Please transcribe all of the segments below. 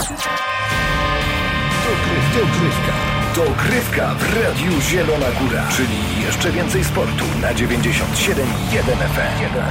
Dogrywka w Radiu Zielona Góra, czyli jeszcze więcej sportu na 97,1 FM.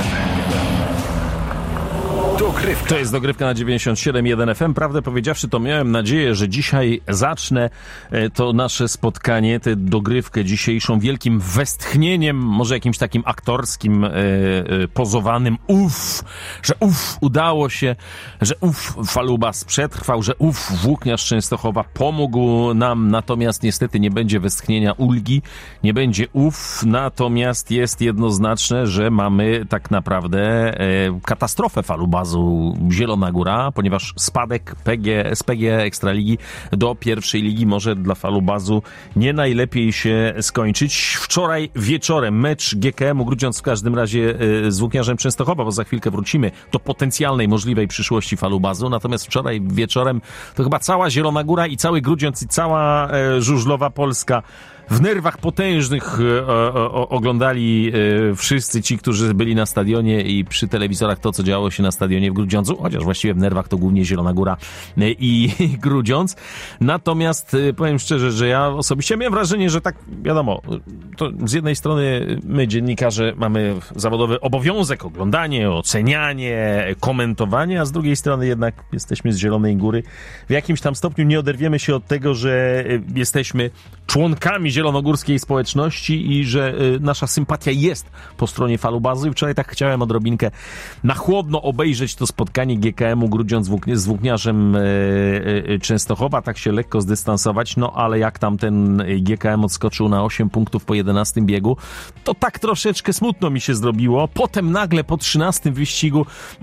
To jest dogrywka na 97,1 FM. Prawdę powiedziawszy, to miałem nadzieję, że dzisiaj zacznę to nasze spotkanie, tę dogrywkę dzisiejszą wielkim westchnieniem, może jakimś takim aktorskim, pozowanym że udało się, że Falubas przetrwał, że Włókniarz Częstochowa pomógł nam, natomiast niestety nie będzie westchnienia ulgi, nie będzie natomiast jest jednoznaczne, że mamy tak naprawdę katastrofę Falubazu Zielona Góra, ponieważ spadek z PG Ekstraligi do pierwszej ligi może dla Falubazu nie najlepiej się skończyć. Wczoraj wieczorem mecz GKM-u Grudziądz w każdym razie z Włókniarzem Częstochowa, bo za chwilkę wrócimy do potencjalnej możliwej przyszłości Falubazu, natomiast wczoraj wieczorem to chyba cała Zielona Góra i cały Grudziądz i cała żużlowa Polska w nerwach potężnych oglądali wszyscy ci, którzy byli na stadionie i przy telewizorach to, co działo się na stadionie w Grudziądzu, chociaż właściwie w nerwach to głównie Zielona Góra i Grudziądz. Natomiast powiem szczerze, że ja osobiście miałem wrażenie, że tak, wiadomo, to z jednej strony my, dziennikarze, mamy zawodowy obowiązek oglądanie, ocenianie, komentowanie, a z drugiej strony jednak jesteśmy z Zielonej Góry. W jakimś tam stopniu nie oderwiemy się od tego, że jesteśmy członkami zielonogórskiej społeczności i że nasza sympatia jest po stronie Falubazu i wczoraj tak chciałem odrobinkę na chłodno obejrzeć to spotkanie GKM-u Grudziądz z Włókniarzem Częstochowa, tak się lekko zdystansować, no ale jak tam ten GKM odskoczył na 8 punktów po 11 biegu, to tak troszeczkę smutno mi się zrobiło. Potem nagle po 13 wyścigu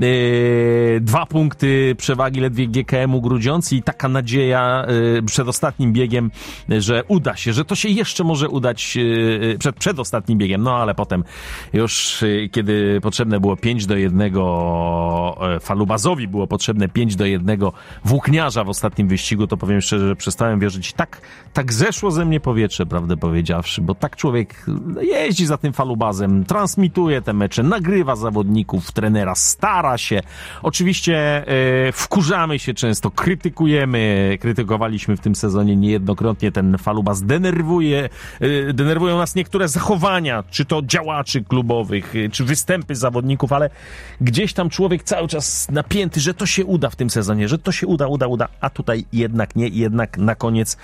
2 punkty przewagi ledwie GKM-u Grudziądz i taka nadzieja przed ostatnim biegiem, że uda się, że to się jeszcze może udać przed ostatnim biegiem, no ale potem już kiedy potrzebne było 5-1 Falubazowi, było potrzebne 5-1 Włókniarza w ostatnim wyścigu, to powiem szczerze, że przestałem wierzyć. Tak zeszło ze mnie powietrze, prawdę powiedziawszy, bo tak człowiek jeździ za tym Falubazem, transmituje te mecze, nagrywa zawodników, trenera, stara się. Oczywiście wkurzamy się często, krytykowaliśmy w tym sezonie niejednokrotnie ten Falubaz, denerwują nas niektóre zachowania, czy to działaczy klubowych, czy występy zawodników, ale gdzieś tam człowiek cały czas napięty, że to się uda w tym sezonie, że to się uda, a tutaj jednak nie, jednak na koniec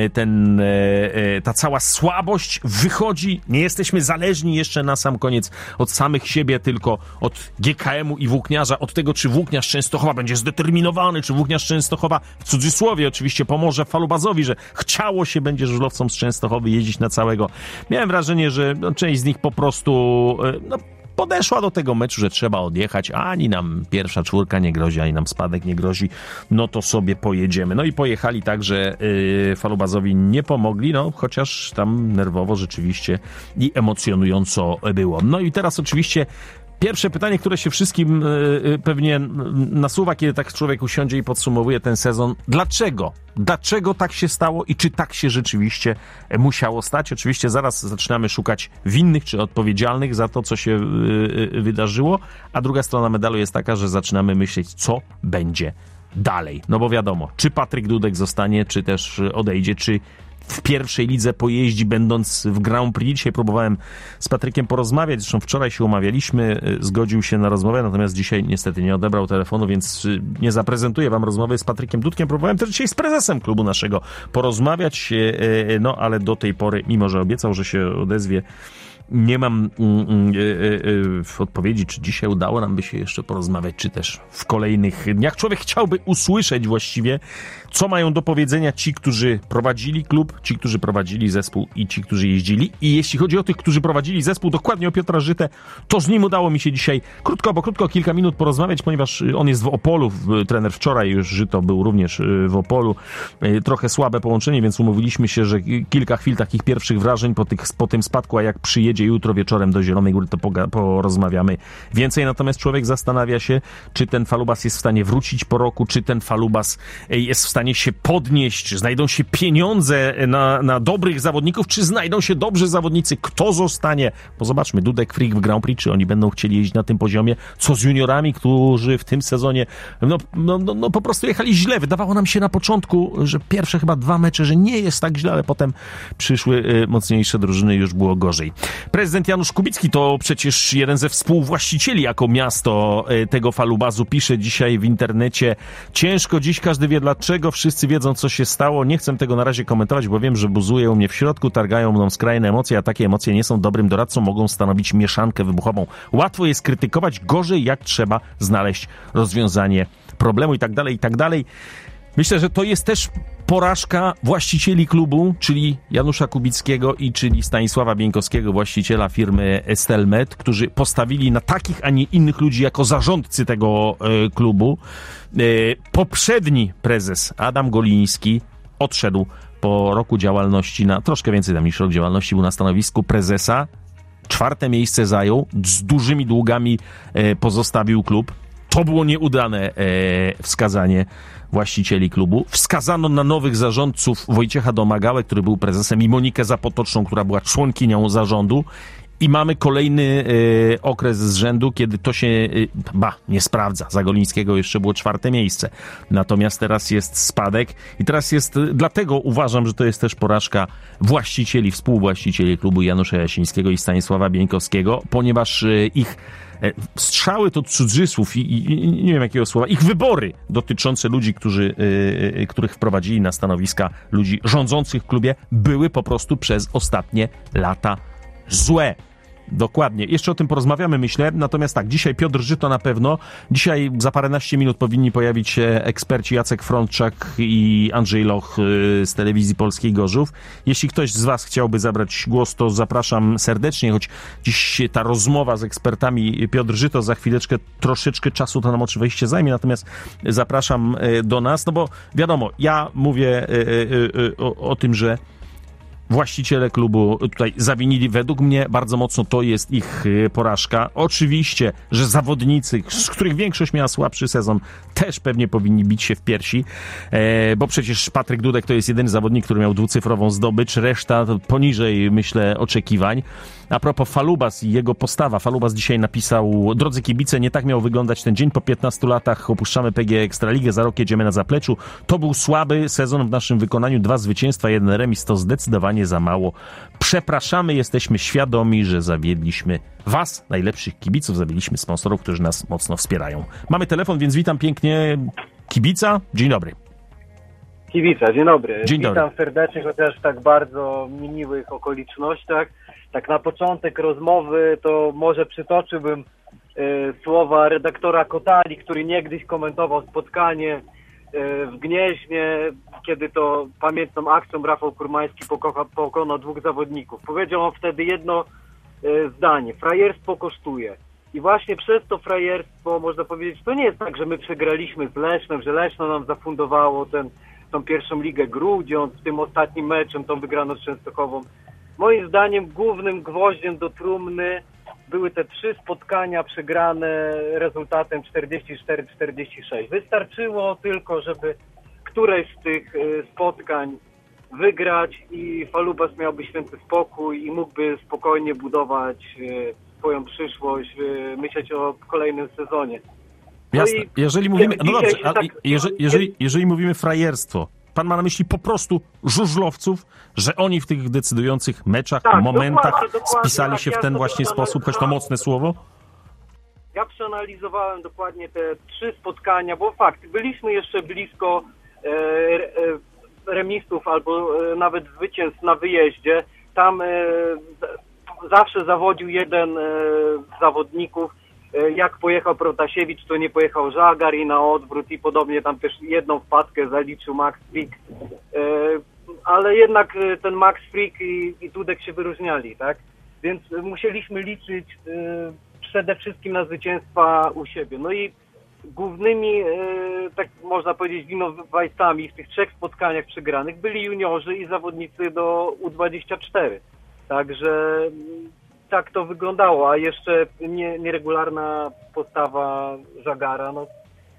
ta cała słabość wychodzi, nie jesteśmy zależni jeszcze na sam koniec od samych siebie, tylko od GKM-u i Włókniarza, od tego, czy Włókniarz Częstochowa będzie zdeterminowany, czy Włókniarz Częstochowa, w cudzysłowie oczywiście, pomoże Falubazowi, że chciało się będzie żużlowcom z Częstochowy jeździć na całego. Miałem wrażenie, że część z nich po prostu podeszła do tego meczu, że trzeba odjechać, ani nam pierwsza czwórka nie grozi, ani nam spadek nie grozi, no to sobie pojedziemy. No i pojechali tak, że Falubazowi nie pomogli, no chociaż tam nerwowo rzeczywiście i emocjonująco było. No i teraz oczywiście pierwsze pytanie, które się wszystkim pewnie nasuwa, kiedy tak człowiek usiądzie i podsumowuje ten sezon. Dlaczego? Dlaczego tak się stało i czy tak się rzeczywiście musiało stać? Oczywiście zaraz zaczynamy szukać winnych czy odpowiedzialnych za to, co się wydarzyło, a druga strona medalu jest taka, że zaczynamy myśleć, co będzie dalej. No bo wiadomo, czy Patryk Dudek zostanie, czy też odejdzie, czy w pierwszej lidze pojeździ, będąc w Grand Prix. Dzisiaj próbowałem z Patrykiem porozmawiać, zresztą wczoraj się umawialiśmy, zgodził się na rozmowę, natomiast dzisiaj niestety nie odebrał telefonu, więc nie zaprezentuję wam rozmowy z Patrykiem Dudkiem. Próbowałem też dzisiaj z prezesem klubu naszego porozmawiać, no ale do tej pory, mimo że obiecał, że się odezwie, nie mam odpowiedzi, czy dzisiaj udało nam by się jeszcze porozmawiać, czy też w kolejnych dniach. Człowiek chciałby usłyszeć właściwie, co mają do powiedzenia ci, którzy prowadzili klub, ci, którzy prowadzili zespół i ci, którzy jeździli. I jeśli chodzi o tych, którzy prowadzili zespół, dokładnie o Piotra Żytę, to z nim udało mi się dzisiaj krótko, kilka minut porozmawiać, ponieważ on jest w Opolu, trener wczoraj już Żyto był również w Opolu. Trochę słabe połączenie, więc umówiliśmy się, że kilka chwil takich pierwszych wrażeń po tym spadku, a jak przyjedzie przyjdzie jutro wieczorem do Zielonej Góry, to porozmawiamy więcej. Natomiast człowiek zastanawia się, czy ten Falubas jest w stanie wrócić po roku, czy ten Falubas jest w stanie się podnieść, czy znajdą się pieniądze na dobrych zawodników, czy znajdą się dobrzy zawodnicy, kto zostanie. Bo zobaczmy, Dudek, Frick w Grand Prix, czy oni będą chcieli jeździć na tym poziomie, co z juniorami, którzy w tym sezonie no po prostu jechali źle. Wydawało nam się na początku, że pierwsze chyba 2 mecze, że nie jest tak źle, ale potem przyszły mocniejsze drużyny i już było gorzej. Prezydent Janusz Kubicki to przecież jeden ze współwłaścicieli jako miasto tego Falubazu. Pisze dzisiaj w internecie: ciężko dziś, każdy wie dlaczego, wszyscy wiedzą co się stało, nie chcę tego na razie komentować, bo wiem, że buzuje u mnie w środku, targają mną skrajne emocje, a takie emocje nie są dobrym doradcą, mogą stanowić mieszankę wybuchową. Łatwo jest krytykować, gorzej jak trzeba znaleźć rozwiązanie problemu i tak dalej, i tak dalej. Myślę, że to jest też porażka właścicieli klubu, czyli Janusza Kubickiego i czyli Stanisława Bieńkowskiego, właściciela firmy Estelmet, którzy postawili na takich, a nie innych ludzi jako zarządcy tego klubu. Poprzedni prezes Adam Goliński odszedł po roku działalności, na troszkę więcej tam niż rok działalności, był na stanowisku prezesa. 4. miejsce zajął, z dużymi długami pozostawił klub. To było nieudane wskazanie właścicieli klubu. Wskazano na nowych zarządców Wojciecha Domagałę, który był prezesem, i Monikę Zapotoczną, która była członkinią zarządu. I mamy kolejny okres z rzędu, kiedy to się nie sprawdza. Za Golińskiego jeszcze było 4. miejsce. Natomiast teraz jest spadek i teraz jest, dlatego uważam, że to jest też porażka właścicieli, współwłaścicieli klubu Janusza Jasińskiego i Stanisława Bieńkowskiego, ponieważ ich strzały to cudzysłów i nie wiem jakiego słowa, ich wybory dotyczące ludzi, których wprowadzili na stanowiska ludzi rządzących w klubie, były po prostu przez ostatnie lata złe. Dokładnie. Jeszcze o tym porozmawiamy, myślę. Natomiast tak, dzisiaj Piotr Żyto na pewno. Dzisiaj za paręnaście minut powinni pojawić się eksperci Jacek Frączak i Andrzej Loch z Telewizji Polskiej Gorzów. Jeśli ktoś z was chciałby zabrać głos, to zapraszam serdecznie, choć dziś ta rozmowa z ekspertami Piotr Żyto za chwileczkę, troszeczkę czasu to nam oczywiście zajmie, natomiast zapraszam do nas, no bo wiadomo, ja mówię o tym, że właściciele klubu tutaj zawinili, według mnie bardzo mocno to jest ich porażka. Oczywiście, że zawodnicy, z których większość miała słabszy sezon, też pewnie powinni bić się w piersi, bo przecież Patryk Dudek to jest jedyny zawodnik, który miał 2-cyfrową zdobycz, reszta to poniżej, myślę, oczekiwań. A propos Falubas i jego postawa. Falubas dzisiaj napisał: drodzy kibice, nie tak miał wyglądać ten dzień. Po 15 latach opuszczamy PGE Ekstraligę, za rok jedziemy na zapleczu. To był słaby sezon w naszym wykonaniu. 2 zwycięstwa, 1 remis, to zdecydowanie za mało. Przepraszamy, jesteśmy świadomi, że zawiedliśmy was, najlepszych kibiców, zawiedliśmy sponsorów, którzy nas mocno wspierają. Mamy telefon, więc witam pięknie kibica. Dzień dobry. Kibica, dzień dobry. Dzień dobry. Witam serdecznie, chociaż w tak bardzo miłych okolicznościach. Tak na początek rozmowy to może przytoczyłbym słowa redaktora Kotali, który niegdyś komentował spotkanie w Gnieźnie, kiedy to pamiętną akcją Rafał Kurmański pokonał 2 zawodników. Powiedział on wtedy jedno zdanie: frajerstwo kosztuje. I właśnie przez to frajerstwo, można powiedzieć, to nie jest tak, że my przegraliśmy z Lesznem, że Leszno nam zafundowało tą pierwszą ligę Grudziądz, tym ostatnim meczem, tą wygraną z Częstochową. Moim zdaniem głównym gwoździem do trumny były te 3 spotkania przegrane rezultatem 44-46. Wystarczyło tylko, żeby któreś z tych spotkań wygrać i Falubas miałby święty spokój i mógłby spokojnie budować swoją przyszłość, myśleć o kolejnym sezonie. Jasne. Jeżeli mówimy, no dobrze, jeżeli mówimy frajerstwo, pan ma na myśli po prostu żużlowców, że oni w tych decydujących meczach, momentach dokładnie, spisali się w ten właśnie sposób, choć to mocne słowo? Ja przeanalizowałem dokładnie te 3 spotkania, bo fakt, byliśmy jeszcze blisko remisów albo nawet zwycięstw na wyjeździe. Tam zawsze zawodził jeden z zawodników. Jak pojechał Protasiewicz, to nie pojechał Żagar i na odwrót, i podobnie tam też jedną wpadkę zaliczył Max Frick. Ale jednak ten Max Frick i Dudek się wyróżniali, tak? Więc musieliśmy liczyć przede wszystkim na zwycięstwa u siebie. No i głównymi, tak można powiedzieć, winowajcami w tych 3 spotkaniach przegranych byli juniorzy i zawodnicy do U24. Także tak to wyglądało, a jeszcze nieregularna postawa Żagara, no.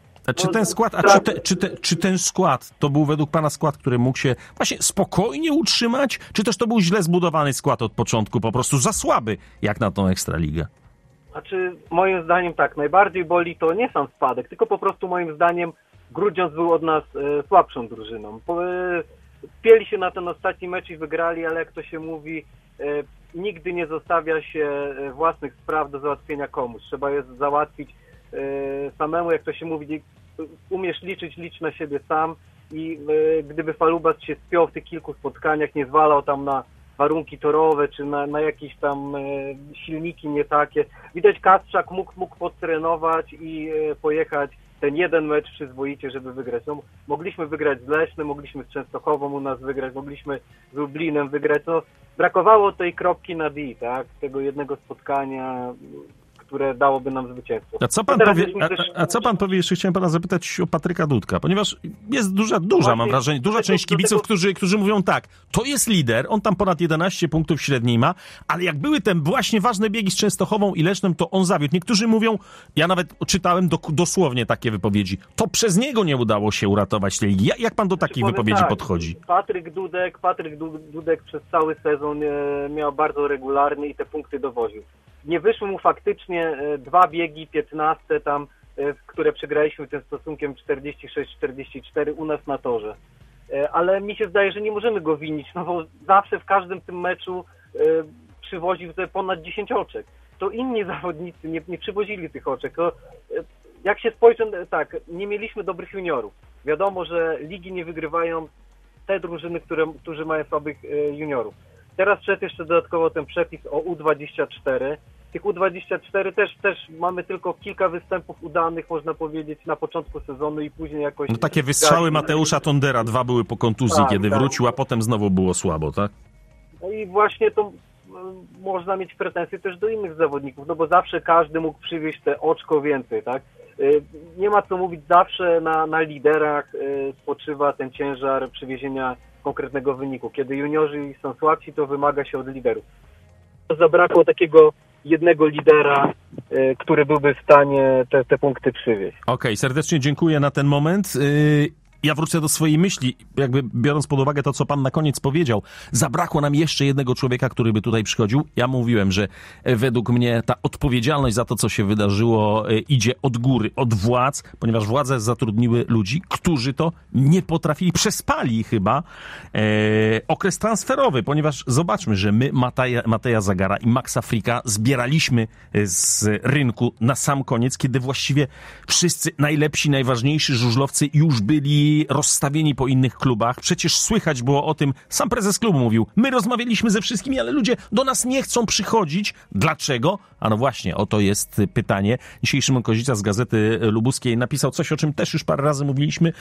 Czy ten skład, to był według pana skład, który mógł się właśnie spokojnie utrzymać, czy też to był źle zbudowany skład od początku, po prostu za słaby, jak na tą Ekstraligę? Znaczy, moim zdaniem tak, najbardziej boli to nie sam spadek, tylko po prostu moim zdaniem Grudziądz był od nas słabszą drużyną. Spieli się na ten ostatni mecz i wygrali, ale jak to się mówi, nigdy nie zostawia się własnych spraw do załatwienia komuś. Trzeba je załatwić samemu, jak to się mówi, umiesz liczyć, licz na siebie sam i gdyby Falubas się spiął w tych kilku spotkaniach, nie zwalał tam na warunki torowe, czy na jakieś tam silniki nie takie. Widać, Kasprzak mógł podtrenować i pojechać ten jeden mecz przyzwoicie, żeby wygrać. No, mogliśmy wygrać z Lesznem, mogliśmy z Częstochową u nas wygrać, mogliśmy z Lublinem wygrać. No, brakowało tej kropki na D, tak? Tego jednego spotkania, które dałoby nam zwycięstwo. Co pan powie, jeszcze chciałem pana zapytać o Patryka Dudka, ponieważ jest mam wrażenie, duża część kibiców, którzy mówią tak, to jest lider, on tam ponad 11 punktów średniej ma, ale jak były te właśnie ważne biegi z Częstochową i Lesznem, to on zawiódł. Niektórzy mówią, ja nawet czytałem dosłownie takie wypowiedzi, to przez niego nie udało się uratować tej ligi. Jak pan do takich wypowiedzi podchodzi? Patryk Dudek przez cały sezon miał bardzo regularny i te punkty dowoził. Nie wyszły mu faktycznie 2 biegi, 15 tam, które przegraliśmy tym stosunkiem 46-44 u nas na torze. Ale mi się zdaje, że nie możemy go winić, no bo zawsze w każdym tym meczu przywoził ponad 10 oczek. To inni zawodnicy nie przywozili tych oczek. To, jak się spojrzy, tak, nie mieliśmy dobrych juniorów. Wiadomo, że ligi nie wygrywają te drużyny, którzy mają słabych juniorów. Teraz wszedł jeszcze dodatkowo ten przepis o U24. Tych U24 też mamy tylko kilka występów udanych, można powiedzieć, na początku sezonu i później jakoś... No takie wystrzały Mateusza Tondera, 2 były po kontuzji, kiedy wrócił, a potem znowu było słabo, tak? No i właśnie to można mieć pretensje też do innych zawodników, no bo zawsze każdy mógł przywieźć te oczko więcej, tak? Nie ma co mówić, zawsze na liderach spoczywa ten ciężar przywiezienia konkretnego wyniku. Kiedy juniorzy są słabsi, to wymaga się od liderów. Zabrakło takiego jednego lidera, który byłby w stanie te punkty przywieźć. Okej, serdecznie dziękuję na ten moment. Ja wrócę do swojej myśli, jakby biorąc pod uwagę to, co pan na koniec powiedział. Zabrakło nam jeszcze jednego człowieka, który by tutaj przychodził. Ja mówiłem, że według mnie ta odpowiedzialność za to, co się wydarzyło, idzie od góry, od władz, ponieważ władze zatrudniły ludzi, którzy to nie potrafili, przespali chyba okres transferowy, ponieważ zobaczmy, że my Mateja Zagara i Maxa Fricka zbieraliśmy z rynku na sam koniec, kiedy właściwie wszyscy najlepsi, najważniejsi żużlowcy już byli rozstawieni po innych klubach. Przecież słychać było o tym, sam prezes klubu mówił, my rozmawialiśmy ze wszystkimi, ale ludzie do nas nie chcą przychodzić. Dlaczego? A no właśnie, oto jest pytanie. Dzisiaj Szymon Kozica z Gazety Lubuskiej napisał coś, o czym też już parę razy mówiliśmy,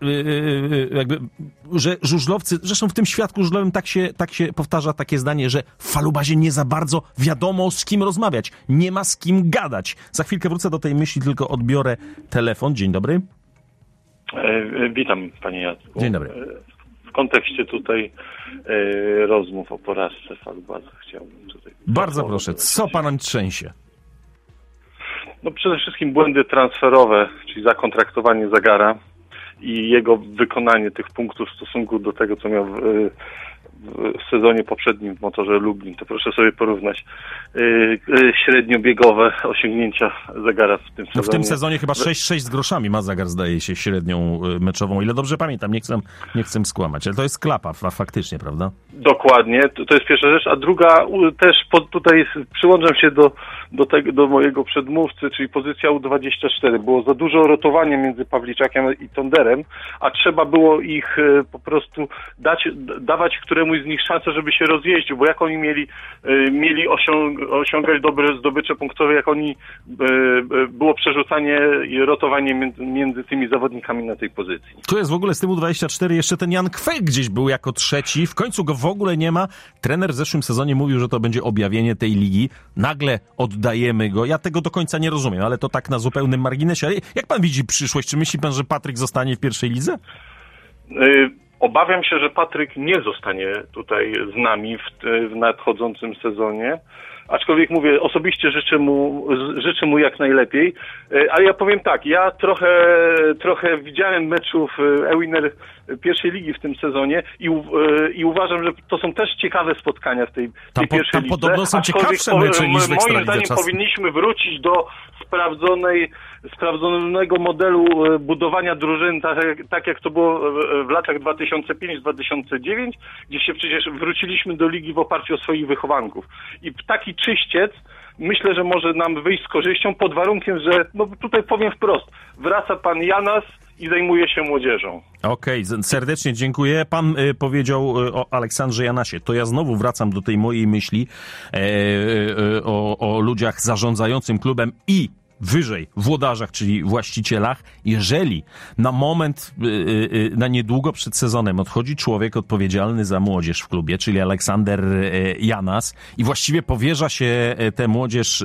że żużlowcy, zresztą w tym świadku żużlowym tak się powtarza takie zdanie, że w Falubazie nie za bardzo wiadomo, z kim rozmawiać. Nie ma z kim gadać. Za chwilkę wrócę do tej myśli, tylko odbiorę telefon. Dzień dobry. Witam, panie Jacku. Dzień dobry. W kontekście tutaj rozmów o porażce Falubaza chciałbym tutaj... Bardzo proszę, co pana trzęsie? No przede wszystkim błędy transferowe, czyli zakontraktowanie Zagara i jego wykonanie tych punktów w stosunku do tego, co miał w sezonie poprzednim w Motorze Lublin. To proszę sobie porównać średniobiegowe osiągnięcia Zagara w tym sezonie. W tym sezonie chyba 6 z groszami ma Zagar, zdaje się, średnią meczową. Ile dobrze pamiętam, nie chcę skłamać, ale to jest klapa faktycznie, prawda? Dokładnie, to jest pierwsza rzecz, a druga też tutaj przyłączam się do mojego przedmówcy, czyli pozycja U24. Było za dużo rotowania między Pawliczakiem i Tonderem, a trzeba było ich po prostu dawać któremuś z nich szansę, żeby się rozjeździł, bo jak oni mieli osiągać dobre zdobycze punktowe, jak oni było przerzucanie i rotowanie między tymi zawodnikami na tej pozycji. Tu jest w ogóle z tym U24 jeszcze ten Jan Kwek gdzieś był jako trzeci, w końcu go w ogóle nie ma. Trener w zeszłym sezonie mówił, że to będzie objawienie tej ligi. Nagle oddajemy go. Ja tego do końca nie rozumiem, ale to tak na zupełnym marginesie. Ale jak pan widzi przyszłość? Czy myśli pan, że Patryk zostanie w pierwszej lidze? Obawiam się, że Patryk nie zostanie tutaj z nami w nadchodzącym sezonie. aczkolwiek mówię, osobiście życzę mu jak najlepiej, ale ja powiem tak, ja trochę widziałem meczów Ewiner pierwszej ligi w tym sezonie i uważam, że to są też ciekawe spotkania w tej pierwszej lidze. Podobno są ciekawsze mecze niż w Ekstralidze. Moim zdaniem powinniśmy wrócić do sprawdzonego modelu budowania drużyn, tak jak to było w latach 2005-2009, gdzie się przecież wróciliśmy do ligi w oparciu o swoich wychowanków. I taki czyściec myślę, że może nam wyjść z korzyścią pod warunkiem, że, no tutaj powiem wprost, wraca pan Janas i zajmuje się młodzieżą. Okej, serdecznie dziękuję. Pan powiedział o Aleksandrze Janasie. To ja znowu wracam do tej mojej myśli o ludziach zarządzającym klubem i wyżej, włodarzach, czyli właścicielach. Jeżeli na moment, na niedługo przed sezonem odchodzi człowiek odpowiedzialny za młodzież w klubie, czyli Aleksander Janas, i właściwie powierza się tę młodzież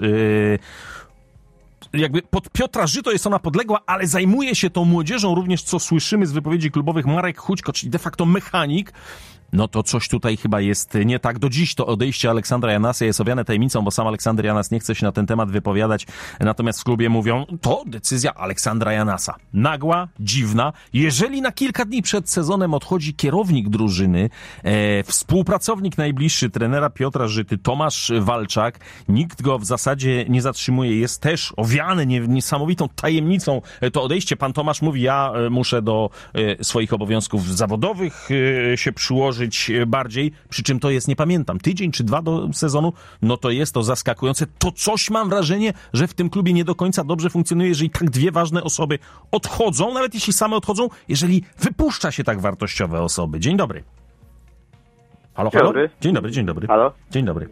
jakby pod Piotra Żyto jest ona podległa, ale zajmuje się tą młodzieżą również, co słyszymy z wypowiedzi klubowych, Marek Chućko, czyli de facto mechanik, no to coś tutaj chyba jest nie tak. Do dziś to odejście Aleksandra Janasa jest owiane tajemnicą, bo sam Aleksander Janas nie chce się na ten temat wypowiadać. Natomiast w klubie mówią, to decyzja Aleksandra Janasa. Nagła, dziwna. Jeżeli na kilka dni przed sezonem odchodzi kierownik drużyny, współpracownik najbliższy trenera Piotra Żyty, Tomasz Walczak, nikt go w zasadzie nie zatrzymuje, jest też owiany niesamowitą tajemnicą to odejście. Pan Tomasz mówi, ja muszę do swoich obowiązków zawodowych się przyłożyć bardziej, przy czym to jest, nie pamiętam, tydzień czy dwa do sezonu, no to jest to zaskakujące. To coś mam wrażenie, że w tym klubie nie do końca dobrze funkcjonuje, jeżeli tak dwie ważne osoby odchodzą, nawet jeśli same odchodzą, jeżeli wypuszcza się tak wartościowe osoby. Dzień dobry. Halo, halo? Dzień dobry, dzień dobry. Halo? Dzień dobry.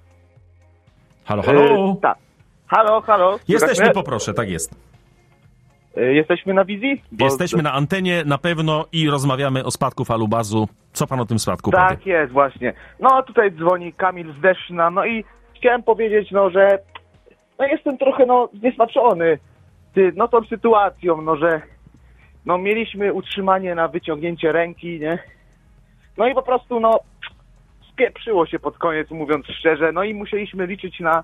Halo, halo? Tak. Halo, halo. Jesteśmy, poproszę, tak jest. Jesteśmy na wizji? Jesteśmy na antenie na pewno i rozmawiamy o spadku Falubazu. Co pan o tym spadku powie? Tak jest, właśnie. No tutaj dzwoni Kamil z Deszna, no i chciałem powiedzieć, no że jestem trochę zniesmaczony tą sytuacją, że mieliśmy utrzymanie na wyciągnięcie ręki, nie? No i po prostu spieprzyło się pod koniec, mówiąc szczerze, no i musieliśmy liczyć na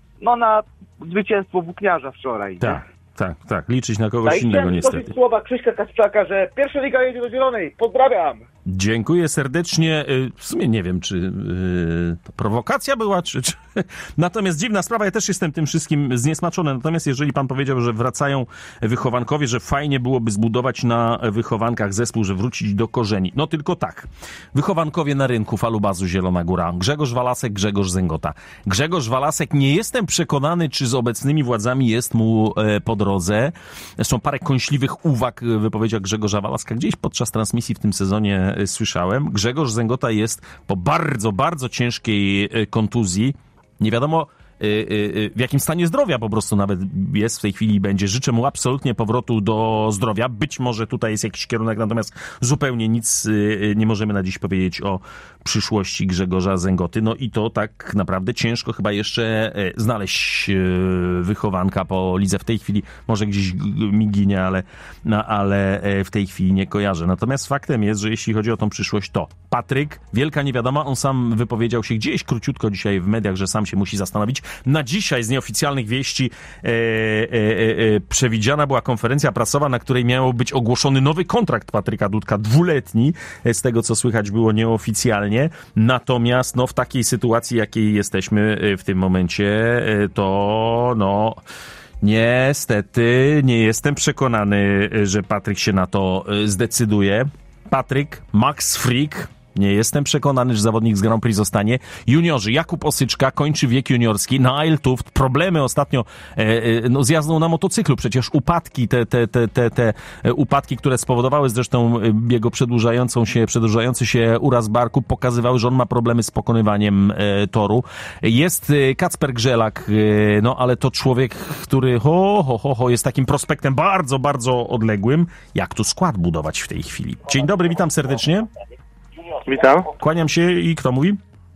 zwycięstwo włókniarza wczoraj. Tak, liczyć na kogoś innego niestety. Chciałem słowa Krzyśka Kasprzaka, że pierwsza liga jedzie do Zielonej. Pozdrawiam! Dziękuję serdecznie. W sumie nie wiem, czy to prowokacja była, czy... Natomiast dziwna sprawa, ja też jestem tym wszystkim zniesmaczony. Natomiast jeżeli pan powiedział, że wracają wychowankowie, że fajnie byłoby zbudować na wychowankach zespół, że wrócić do korzeni. No tylko tak. Wychowankowie na rynku Falubazu Zielona Góra. Grzegorz Walasek, Grzegorz Zęgota. Grzegorz Walasek, nie jestem przekonany, czy z obecnymi władzami jest mu po drodze. Zresztą parę kąśliwych uwag w wypowiedziach Grzegorza Walaska gdzieś podczas transmisji w tym sezonie słyszałem. Grzegorz Zęgota jest po bardzo, bardzo ciężkiej kontuzji. Nie wiadomo w jakim stanie zdrowia po prostu nawet jest w tej chwili i będzie. Życzę mu absolutnie powrotu do zdrowia. Być może tutaj jest jakiś kierunek, natomiast zupełnie nic nie możemy na dziś powiedzieć o przyszłości Grzegorza Zęgoty. No i to tak naprawdę ciężko chyba jeszcze znaleźć wychowanka po lidze. W tej chwili może gdzieś mi ginie, ale w tej chwili nie kojarzę. Natomiast faktem jest, że jeśli chodzi o tą przyszłość, to Patryk, wielka niewiadoma, on sam wypowiedział się gdzieś króciutko dzisiaj w mediach, że sam się musi zastanowić. Na dzisiaj z nieoficjalnych wieści przewidziana była konferencja prasowa, na której miał być ogłoszony nowy kontrakt Patryka Dudka, 2-letni, z tego co słychać było nieoficjalnie. Natomiast w takiej sytuacji, jakiej jesteśmy w tym momencie, to niestety nie jestem przekonany, że Patryk się na to zdecyduje. Patryk, Max Frick, nie jestem przekonany, że zawodnik z Grand Prix zostanie. Juniorzy, Jakub Osyczka kończy wiek juniorski, Nail Tuft, problemy ostatnio z jazdą na motocyklu, przecież upadki, te upadki, które spowodowały zresztą jego przedłużający się uraz barku, pokazywały, że on ma problemy z pokonywaniem toru. Jest Kacper Grzelak, ale to człowiek, który jest takim prospektem bardzo, bardzo odległym. Jak tu skład budować w tej chwili? Dzień dobry, witam serdecznie. Witam. Kłaniam się i kto mówi?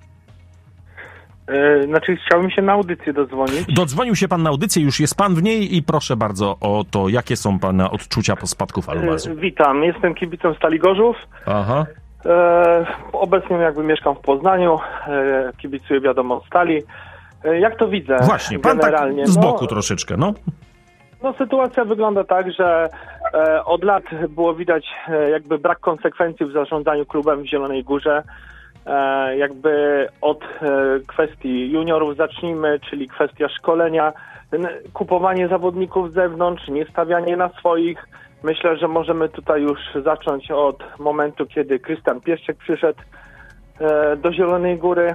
Chciałbym się na audycję dodzwonić. Dodzwonił się pan na audycję, już jest pan w niej i proszę bardzo o to, jakie są pana odczucia po spadku Falubazu. Witam, jestem kibicem Stali Gorzów. Aha. Obecnie mieszkam w Poznaniu, kibicuję wiadomo Stali. Jak to widzę? Właśnie, pan tak generalnie? z boku troszeczkę, no. No sytuacja wygląda tak, że od lat było widać jakby brak konsekwencji w zarządzaniu klubem w Zielonej Górze. Jakby od kwestii juniorów zacznijmy, czyli kwestia szkolenia, kupowanie zawodników z zewnątrz, nie stawianie na swoich. Myślę, że możemy tutaj już zacząć od momentu, kiedy Krystian Pieszczek przyszedł do Zielonej Góry.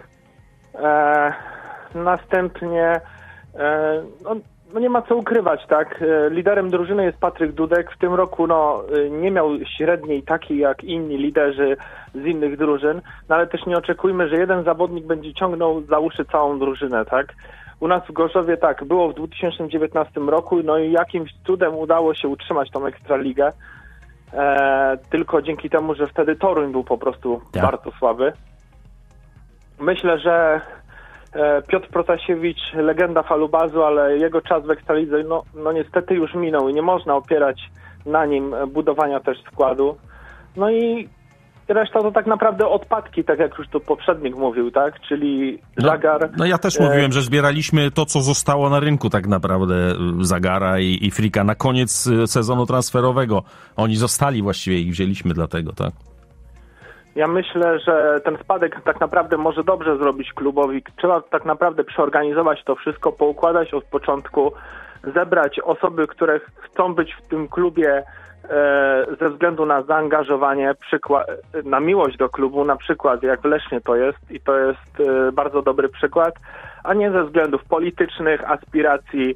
Następnie no nie ma co ukrywać, tak? Liderem drużyny jest Patryk Dudek. W tym roku nie miał średniej takiej jak inni liderzy z innych drużyn, no ale też nie oczekujmy, że jeden zawodnik będzie ciągnął za uszy całą drużynę, tak? U nas w Gorzowie tak było w 2019 roku, no i jakimś cudem udało się utrzymać tą Ekstraligę. Tylko dzięki temu, że wtedy Toruń był po prostu bardzo słaby. Myślę, że Piotr Protasiewicz, legenda Falubazu, ale jego czas w Ekstralidze no niestety już minął i nie można opierać na nim budowania też składu. No i reszta to tak naprawdę odpadki, tak jak już tu poprzednik mówił, tak? Czyli Zagar. No ja też mówiłem, że zbieraliśmy to, co zostało na rynku tak naprawdę, Zagara i Frika na koniec sezonu transferowego. Oni zostali właściwie, ich wzięliśmy dlatego, tak? Ja myślę, że ten spadek tak naprawdę może dobrze zrobić klubowi. Trzeba tak naprawdę przeorganizować to wszystko, poukładać od początku, zebrać osoby, które chcą być w tym klubie ze względu na zaangażowanie, na miłość do klubu, na przykład jak w Lesznie to jest i to jest bardzo dobry przykład, a nie ze względów politycznych, aspiracji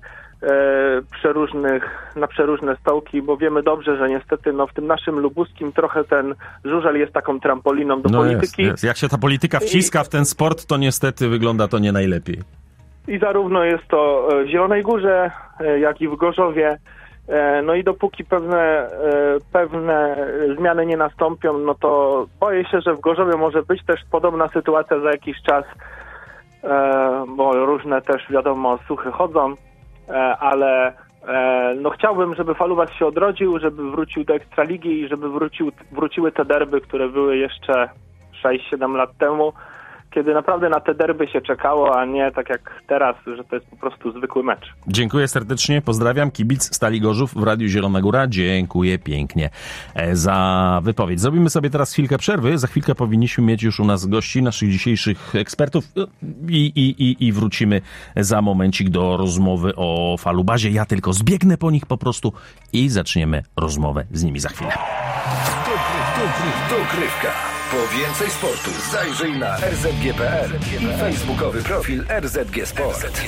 na przeróżne stołki, bo wiemy dobrze, że niestety w tym naszym lubuskim trochę ten żużel jest taką trampoliną do polityki. Jest. Jak się ta polityka wciska w ten sport, to niestety wygląda to nie najlepiej. I zarówno jest to w Zielonej Górze, jak i w Gorzowie. No i dopóki pewne zmiany nie nastąpią, no to boję się, że w Gorzowie może być też podobna sytuacja za jakiś czas, bo różne też wiadomo słuchy chodzą, ale chciałbym, żeby Falubas się odrodził, żeby wrócił do Ekstraligi i żeby wróciły te derby, które były jeszcze 6-7 lat temu, kiedy naprawdę na te derby się czekało, a nie tak jak teraz, że to jest po prostu zwykły mecz. Dziękuję serdecznie, pozdrawiam. Kibic Stali Gorzów w Radiu Zielona Góra. Dziękuję pięknie za wypowiedź. Zrobimy sobie teraz chwilkę przerwy. Za chwilkę powinniśmy mieć już u nas gości, naszych dzisiejszych ekspertów i wrócimy za momencik do rozmowy o Falubazie. Ja tylko zbiegnę po nich po prostu i zaczniemy rozmowę z nimi za chwilę. Dogrywka. Po więcej sportu zajrzyj na rzg.pl i facebookowy profil RZG Sport.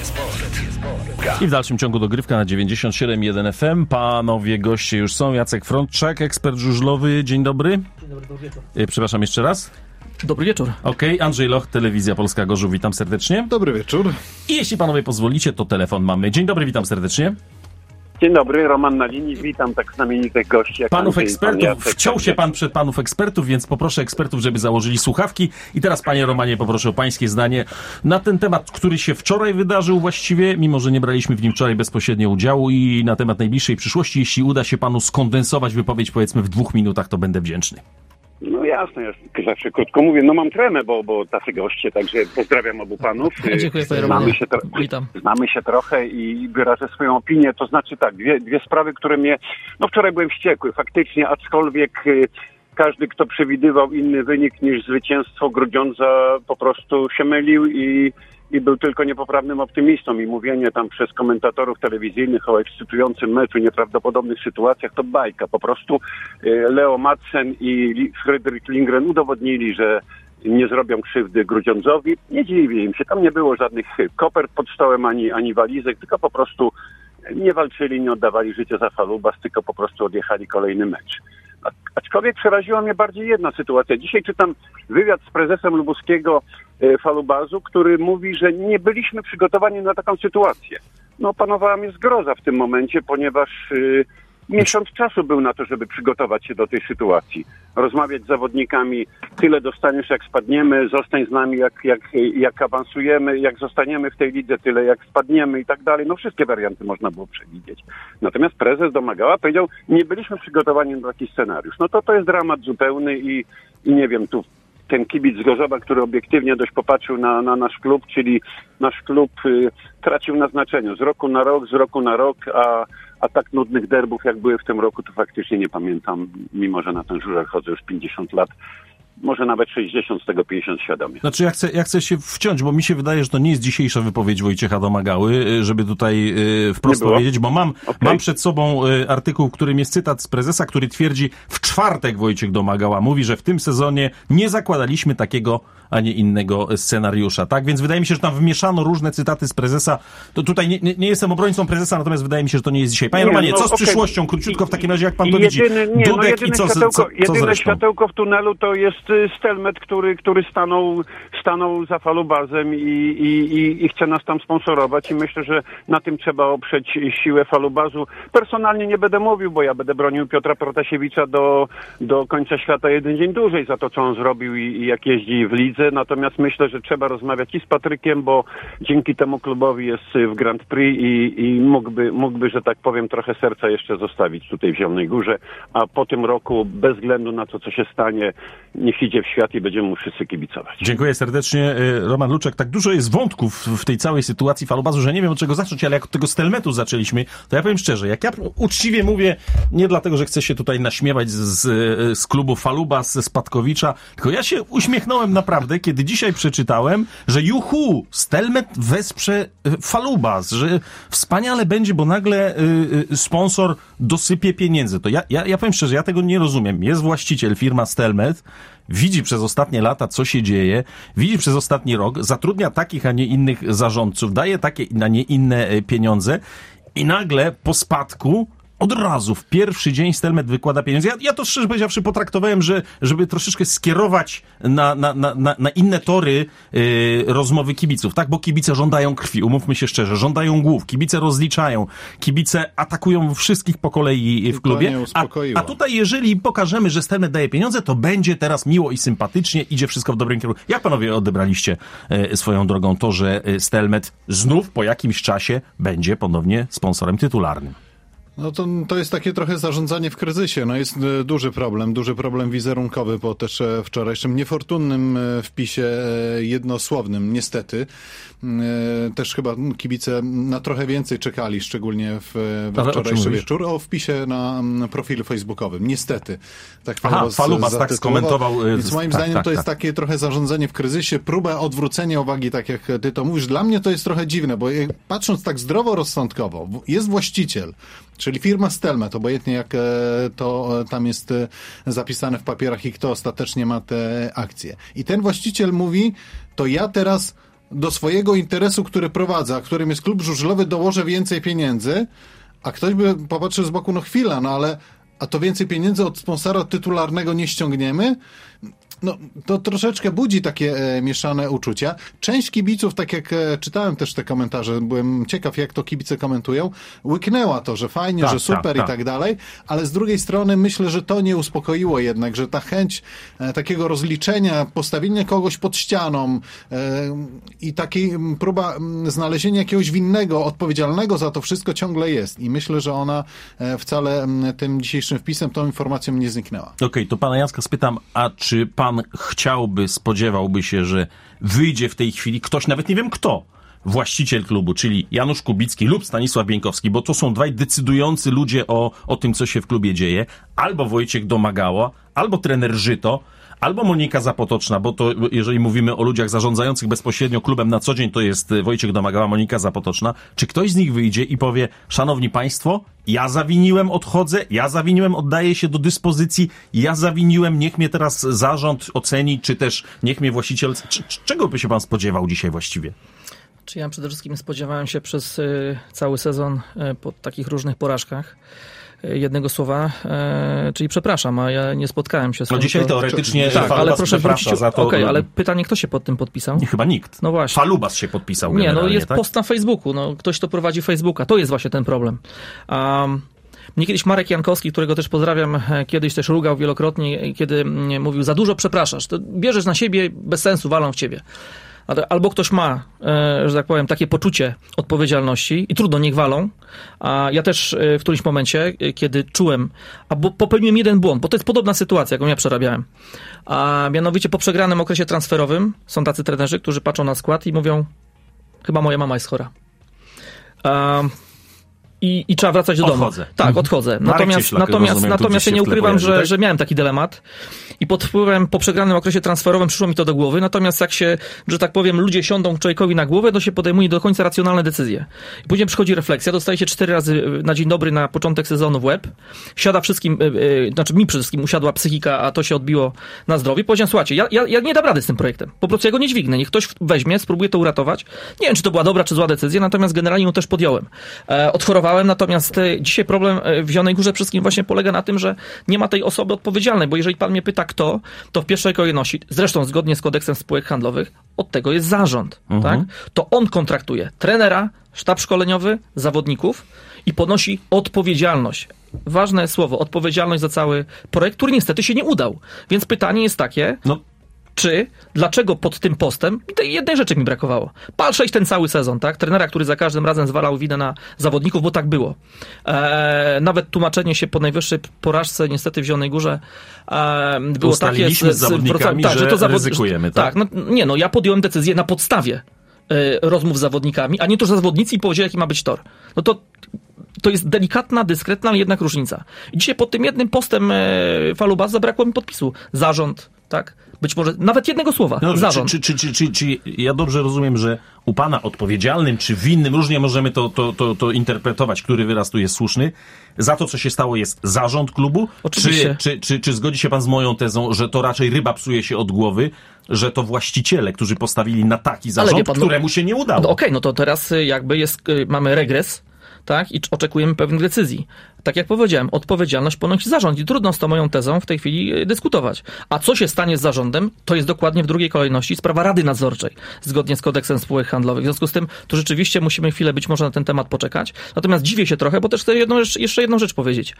I w dalszym ciągu dogrywka na 97.1 FM. Panowie goście już są. Jacek Frączak, ekspert żużlowy. Dzień dobry. Dzień dobry, dobry wieczór. Przepraszam jeszcze raz. Dobry wieczór. Okej, Andrzej Loch, Telewizja Polska Gorzów. Witam serdecznie. Dobry wieczór. I jeśli panowie pozwolicie, to telefon mamy. Dzień dobry, witam serdecznie. Dzień dobry, Roman na linii. Witam tak znamienitych gości. Jak panów ekspertów. Wciął się pan przed panów ekspertów, więc poproszę ekspertów, żeby założyli słuchawki. I teraz, panie Romanie, poproszę o pańskie zdanie na ten temat, który się wczoraj wydarzył właściwie, mimo że nie braliśmy w nim wczoraj bezpośrednio udziału, i na temat najbliższej przyszłości. Jeśli uda się panu skondensować wypowiedź, powiedzmy, w 2 minutach, to będę wdzięczny. No jasne, ja zawsze krótko mówię. No mam tremę, bo tacy goście, także pozdrawiam obu panów. Dziękuję, panie Romanie. Witam. Znamy się trochę i wyrażę swoją opinię. To znaczy tak, dwie sprawy, które mnie... No wczoraj byłem wściekły, faktycznie, aczkolwiek każdy, kto przewidywał inny wynik niż zwycięstwo Grudziądza, po prostu się mylił i był tylko niepoprawnym optymistą, i mówienie tam przez komentatorów telewizyjnych o ekscytującym meczu, nieprawdopodobnych sytuacjach, to bajka. Po prostu Leo Madsen i Fredrik Lindgren udowodnili, że nie zrobią krzywdy Grudziądzowi. Nie dziwię im się, tam nie było żadnych kopert pod stołem, ani walizek, tylko po prostu nie walczyli, nie oddawali życia za Falubas, tylko po prostu odjechali kolejny mecz. Aczkolwiek przeraziła mnie bardziej jedna sytuacja. Dzisiaj czytam wywiad z prezesem lubuskiego Falubazu, który mówi, że nie byliśmy przygotowani na taką sytuację. No, panowała mnie zgroza w tym momencie, ponieważ miesiąc czasu był na to, żeby przygotować się do tej sytuacji. Rozmawiać z zawodnikami, tyle dostaniesz jak spadniemy, zostań z nami jak awansujemy, jak zostaniemy w tej lidze, tyle jak spadniemy i tak dalej. No wszystkie warianty można było przewidzieć. Natomiast prezes Domagała powiedział, nie byliśmy przygotowani na taki scenariusz. No to jest dramat zupełny i nie wiem, tu ten kibic z Gorzowa, który obiektywnie dość popatrzył na nasz klub, czyli nasz klub tracił na znaczeniu z roku na rok, a tak nudnych derbów, jak były w tym roku, to faktycznie nie pamiętam, mimo że na ten żurek chodzę już 50 lat. Może nawet 60, z tego 50 świadomie. Znaczy ja chcę się wciąć, bo mi się wydaje, że to nie jest dzisiejsza wypowiedź Wojciecha Domagały, żeby tutaj wprost powiedzieć, bo mam przed sobą artykuł, w którym jest cytat z prezesa, który twierdzi, w czwartek Wojciech Domagała mówi, że w tym sezonie nie zakładaliśmy takiego, a nie innego scenariusza, tak? Więc wydaje mi się, że tam wmieszano różne cytaty z prezesa. To tutaj nie jestem obrońcą prezesa, natomiast wydaje mi się, że to nie jest dzisiaj. Panie Romanie, co z przyszłością? Króciutko w takim razie, jak pan to widzi? Dudek i co zresztą? Jedyne światełko w tunelu to jest Stelmet, który stanął za Falubazem i chce nas tam sponsorować i myślę, że na tym trzeba oprzeć siłę Falubazu. Personalnie nie będę mówił, bo ja będę bronił Piotra Protasiewicza do końca świata jeden dzień dłużej za to, co on zrobił i jak jeździ w lidze. Natomiast myślę, że trzeba rozmawiać i z Patrykiem, bo dzięki temu klubowi jest w Grand Prix i mógłby, że tak powiem, trochę serca jeszcze zostawić tutaj w Zielonej Górze, a po tym roku, bez względu na to, co się stanie, niech idzie w świat i będziemy mu wszyscy kibicować. Dziękuję serdecznie. Roman Luczek. Tak dużo jest wątków w tej całej sytuacji Falubazu, że nie wiem, od czego zacząć, ale jak od tego Stelmetu zaczęliśmy, to ja powiem szczerze, jak ja uczciwie mówię, nie dlatego, że chcę się tutaj naśmiewać z klubu Falubaz, ze Spadkowicza, tylko ja się uśmiechnąłem naprawdę, kiedy dzisiaj przeczytałem, że Stelmet wesprze Falubaz, że wspaniale będzie, bo nagle sponsor dosypie pieniędzy. To ja powiem szczerze, ja tego nie rozumiem. Jest właściciel, firma Stelmet, widzi przez ostatnie lata, co się dzieje, widzi przez ostatni rok, zatrudnia takich, a nie innych zarządców, daje takie, a nie inne pieniądze i nagle po spadku od razu w pierwszy dzień Stelmet wykłada pieniądze. Ja to szczerze powiedziawszy potraktowałem, żeby troszeczkę skierować na inne tory rozmowy kibiców, tak? Bo kibice żądają krwi, umówmy się szczerze, żądają głów, kibice rozliczają, kibice atakują wszystkich po kolei w klubie. A tutaj jeżeli pokażemy, że Stelmet daje pieniądze, to będzie teraz miło i sympatycznie, idzie wszystko w dobrym kierunku. Jak panowie odebraliście swoją drogą to, że Stelmet znów po jakimś czasie będzie ponownie sponsorem tytularnym? No to jest takie trochę zarządzanie w kryzysie. No jest duży problem wizerunkowy po też wczorajszym niefortunnym wpisie jednosłownym, niestety. Też chyba kibice na trochę więcej czekali, szczególnie we wczorajszy wieczór, o wpisie na profilu facebookowym. Niestety. Tak Falubaz tak skomentował. Więc moim zdaniem to jest takie trochę zarządzanie w kryzysie, próba odwrócenia uwagi, tak jak ty to mówisz. Dla mnie to jest trochę dziwne, bo patrząc tak zdroworozsądkowo, jest właściciel, czyli firma Stelmet, obojętnie jak to tam jest zapisane w papierach i kto ostatecznie ma te akcje. I ten właściciel mówi, to ja teraz do swojego interesu, który prowadzę, a którym jest klub żużlowy, dołożę więcej pieniędzy, a ktoś by popatrzył z boku, no chwila, no ale a to więcej pieniędzy od sponsora tytularnego nie ściągniemy? No, to troszeczkę budzi takie mieszane uczucia. Część kibiców, tak jak czytałem też te komentarze, byłem ciekaw, jak to kibice komentują, łyknęła to, że fajnie, że super i tak dalej, ale z drugiej strony myślę, że to nie uspokoiło jednak, że ta chęć takiego rozliczenia, postawienia kogoś pod ścianą i takiej próba znalezienia jakiegoś winnego, odpowiedzialnego za to wszystko ciągle jest. I myślę, że ona wcale tym dzisiejszym wpisem, tą informacją nie zniknęła. Okej, to pana Jacka spytam, a czy pan spodziewałby się, że wyjdzie w tej chwili ktoś, nawet nie wiem kto, właściciel klubu, czyli Janusz Kubicki lub Stanisław Bieńkowski, bo to są dwaj decydujący ludzie o tym, co się w klubie dzieje, albo Wojciech Domagała, albo trener Żyto, albo Monika Zapotoczna, bo to jeżeli mówimy o ludziach zarządzających bezpośrednio klubem na co dzień, to jest Wojciech Domagała, Monika Zapotoczna. Czy ktoś z nich wyjdzie i powie, szanowni państwo, ja zawiniłem, odchodzę, ja zawiniłem, oddaję się do dyspozycji, ja zawiniłem, niech mnie teraz zarząd oceni, czy też niech mnie właściciel... Czego by się pan spodziewał dzisiaj właściwie? Czy ja przede wszystkim spodziewałem się przez cały sezon po takich różnych porażkach jednego słowa, czyli przepraszam, a ja nie spotkałem się z tym. No dzisiaj teoretycznie ale proszę wrócić za to. Okej, ale pytanie, kto się pod tym podpisał? Nie, chyba nikt. No właśnie. Falubaz się podpisał. Nie, no jest post na Facebooku, no ktoś to prowadzi Facebooka, to jest właśnie ten problem. Mnie kiedyś Marek Jankowski, którego też pozdrawiam, kiedyś też rugał wielokrotnie, kiedy mówił, za dużo przepraszasz, to bierzesz na siebie, bez sensu, walą w ciebie. Albo ktoś ma, że tak powiem, takie poczucie odpowiedzialności i trudno, niech walą. A ja też w którymś momencie, kiedy czułem, bo popełniłem jeden błąd, bo to jest podobna sytuacja, jaką ja przerabiałem. A mianowicie po przegranym okresie transferowym są tacy trenerzy, którzy patrzą na skład i mówią, chyba moja mama jest chora. I trzeba wracać do domu. Tak, odchodzę. Natomiast ja nie ukrywam, że miałem taki dylemat i pod wpływem, po przegranym okresie transferowym przyszło mi to do głowy, natomiast jak się, że tak powiem, ludzie siądą człowiekowi na głowę, to się podejmuje do końca racjonalne decyzje. I później przychodzi refleksja, dostaje się 4 razy na dzień dobry na początek sezonu w łeb, siada wszystkim, znaczy mi przede wszystkim usiadła psychika, a to się odbiło na zdrowiu. Powiedziałem, słuchajcie, ja nie dam rady z tym projektem. Po prostu ja go nie dźwignę. Niech ktoś weźmie, spróbuje to uratować. Nie wiem, czy to była dobra, czy zła decyzja, natomiast generalnie ją też podjąłem. Odchorowałem, natomiast dzisiaj problem w Zielonej Górze wszystkim właśnie polega na tym, że nie ma tej osoby odpowiedzialnej, bo jeżeli pan mnie pyta kto, to w pierwszej kolejności, zresztą zgodnie z kodeksem spółek handlowych, od tego jest zarząd. Tak? To on kontraktuje trenera, sztab szkoleniowy, zawodników i ponosi odpowiedzialność. Ważne słowo, odpowiedzialność za cały projekt, który niestety się nie udał. Więc pytanie jest takie... Dlaczego pod tym postem, i tej jednej rzeczy mi brakowało, pal 6 ten cały sezon, tak? Trenera, który za każdym razem zwalał winę na zawodników, bo tak było. Nawet tłumaczenie się po najwyższej porażce niestety w Zielonej Górze było takie z zawodnikami, że to ryzykujemy, tak? Ja podjąłem decyzję na podstawie rozmów z zawodnikami, a nie to, że zawodnicy powiedzieli, jaki ma być tor. No to jest delikatna, dyskretna, ale jednak różnica. I dzisiaj pod tym jednym postem Falubas zabrakło mi podpisu. Zarząd, tak? Być może nawet jednego słowa. No, zarząd. Czy ja dobrze rozumiem, że u pana odpowiedzialnym czy winnym, różnie możemy to interpretować, który wyraz tu jest słuszny, za to, co się stało, jest zarząd klubu? Oczywiście. Czy zgodzi się pan z moją tezą, że to raczej ryba psuje się od głowy, że to właściciele, którzy postawili na taki zarząd, któremu się nie udało? Okej, to teraz jakby mamy regres, tak? I oczekujemy pewnych decyzji. Tak jak powiedziałem, odpowiedzialność ponosi zarząd i trudno z tą moją tezą w tej chwili dyskutować. A co się stanie z zarządem, to jest dokładnie w drugiej kolejności sprawa Rady Nadzorczej, zgodnie z kodeksem spółek handlowych. W związku z tym, to rzeczywiście musimy chwilę być może na ten temat poczekać. Natomiast dziwię się trochę, bo też chcę jeszcze jedną rzecz powiedzieć.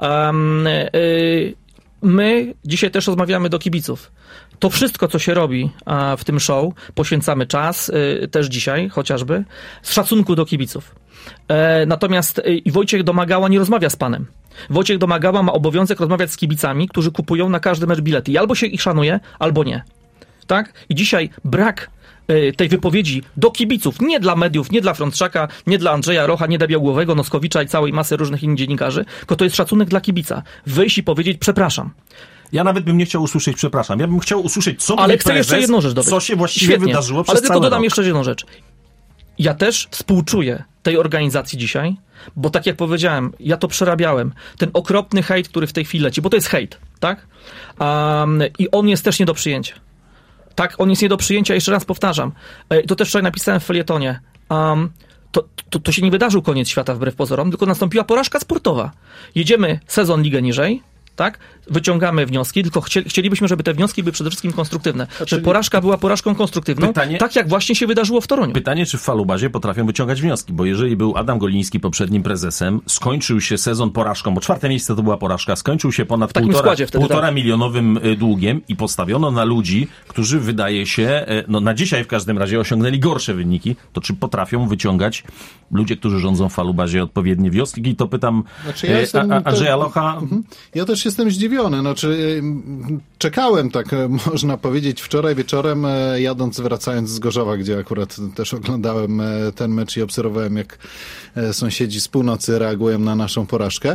My dzisiaj też rozmawiamy do kibiców. To wszystko, co się robi w tym show, poświęcamy czas, też dzisiaj chociażby, z szacunku do kibiców. Natomiast Wojciech Domagała nie rozmawia z panem. Wojciech Domagała ma obowiązek rozmawiać z kibicami, którzy kupują na każdy mecz bilety. I albo się ich szanuje, albo nie. Tak? I dzisiaj brak tej wypowiedzi do kibiców, nie dla mediów, nie dla Frączaka, nie dla Andrzeja Rocha, nie dla Białogłowego, Noskowicza i całej masy różnych innych dziennikarzy, tylko to jest szacunek dla kibica. Wyjść i powiedzieć przepraszam. Ja nawet bym nie chciał usłyszeć przepraszam. Ja bym chciał usłyszeć, co ale chcę jeszcze jedną rzecz dodać. Co się właściwie wydarzyło przez ale tylko dodam rok. jeszcze jedną rzecz. Ja też współczuję tej organizacji dzisiaj, bo tak jak powiedziałem, ja to przerabiałem. Ten okropny hejt, który w tej chwili leci, bo to jest hejt, tak? I on jest też nie do przyjęcia. Tak, on jest nie do przyjęcia, jeszcze raz powtarzam. To też wczoraj napisałem w felietonie. To się nie wydarzył koniec świata wbrew pozorom, tylko nastąpiła porażka sportowa. Jedziemy sezon ligę niżej, tak? Wyciągamy wnioski, tylko chcielibyśmy, żeby te wnioski były przede wszystkim konstruktywne. Żeby porażka była porażką konstruktywną, tak jak właśnie się wydarzyło w Toruniu. Pytanie, czy w Falubazie potrafią wyciągać wnioski, bo jeżeli był Adam Goliński poprzednim prezesem, skończył się sezon porażką, bo 4. miejsce to była porażka, skończył się ponad 1,5 milionowym długiem i postawiono na ludzi, którzy wydaje się, na dzisiaj w każdym razie osiągnęli gorsze wyniki, to czy potrafią wyciągać ludzie, którzy rządzą w Falubazie odpowiednie wnioski? I to pytam Andrzeja Locha. Ja też jestem zdziwiony. Czekałem, tak można powiedzieć, wczoraj wieczorem, wracając z Gorzowa, gdzie akurat też oglądałem ten mecz i obserwowałem, jak sąsiedzi z północy reagują na naszą porażkę.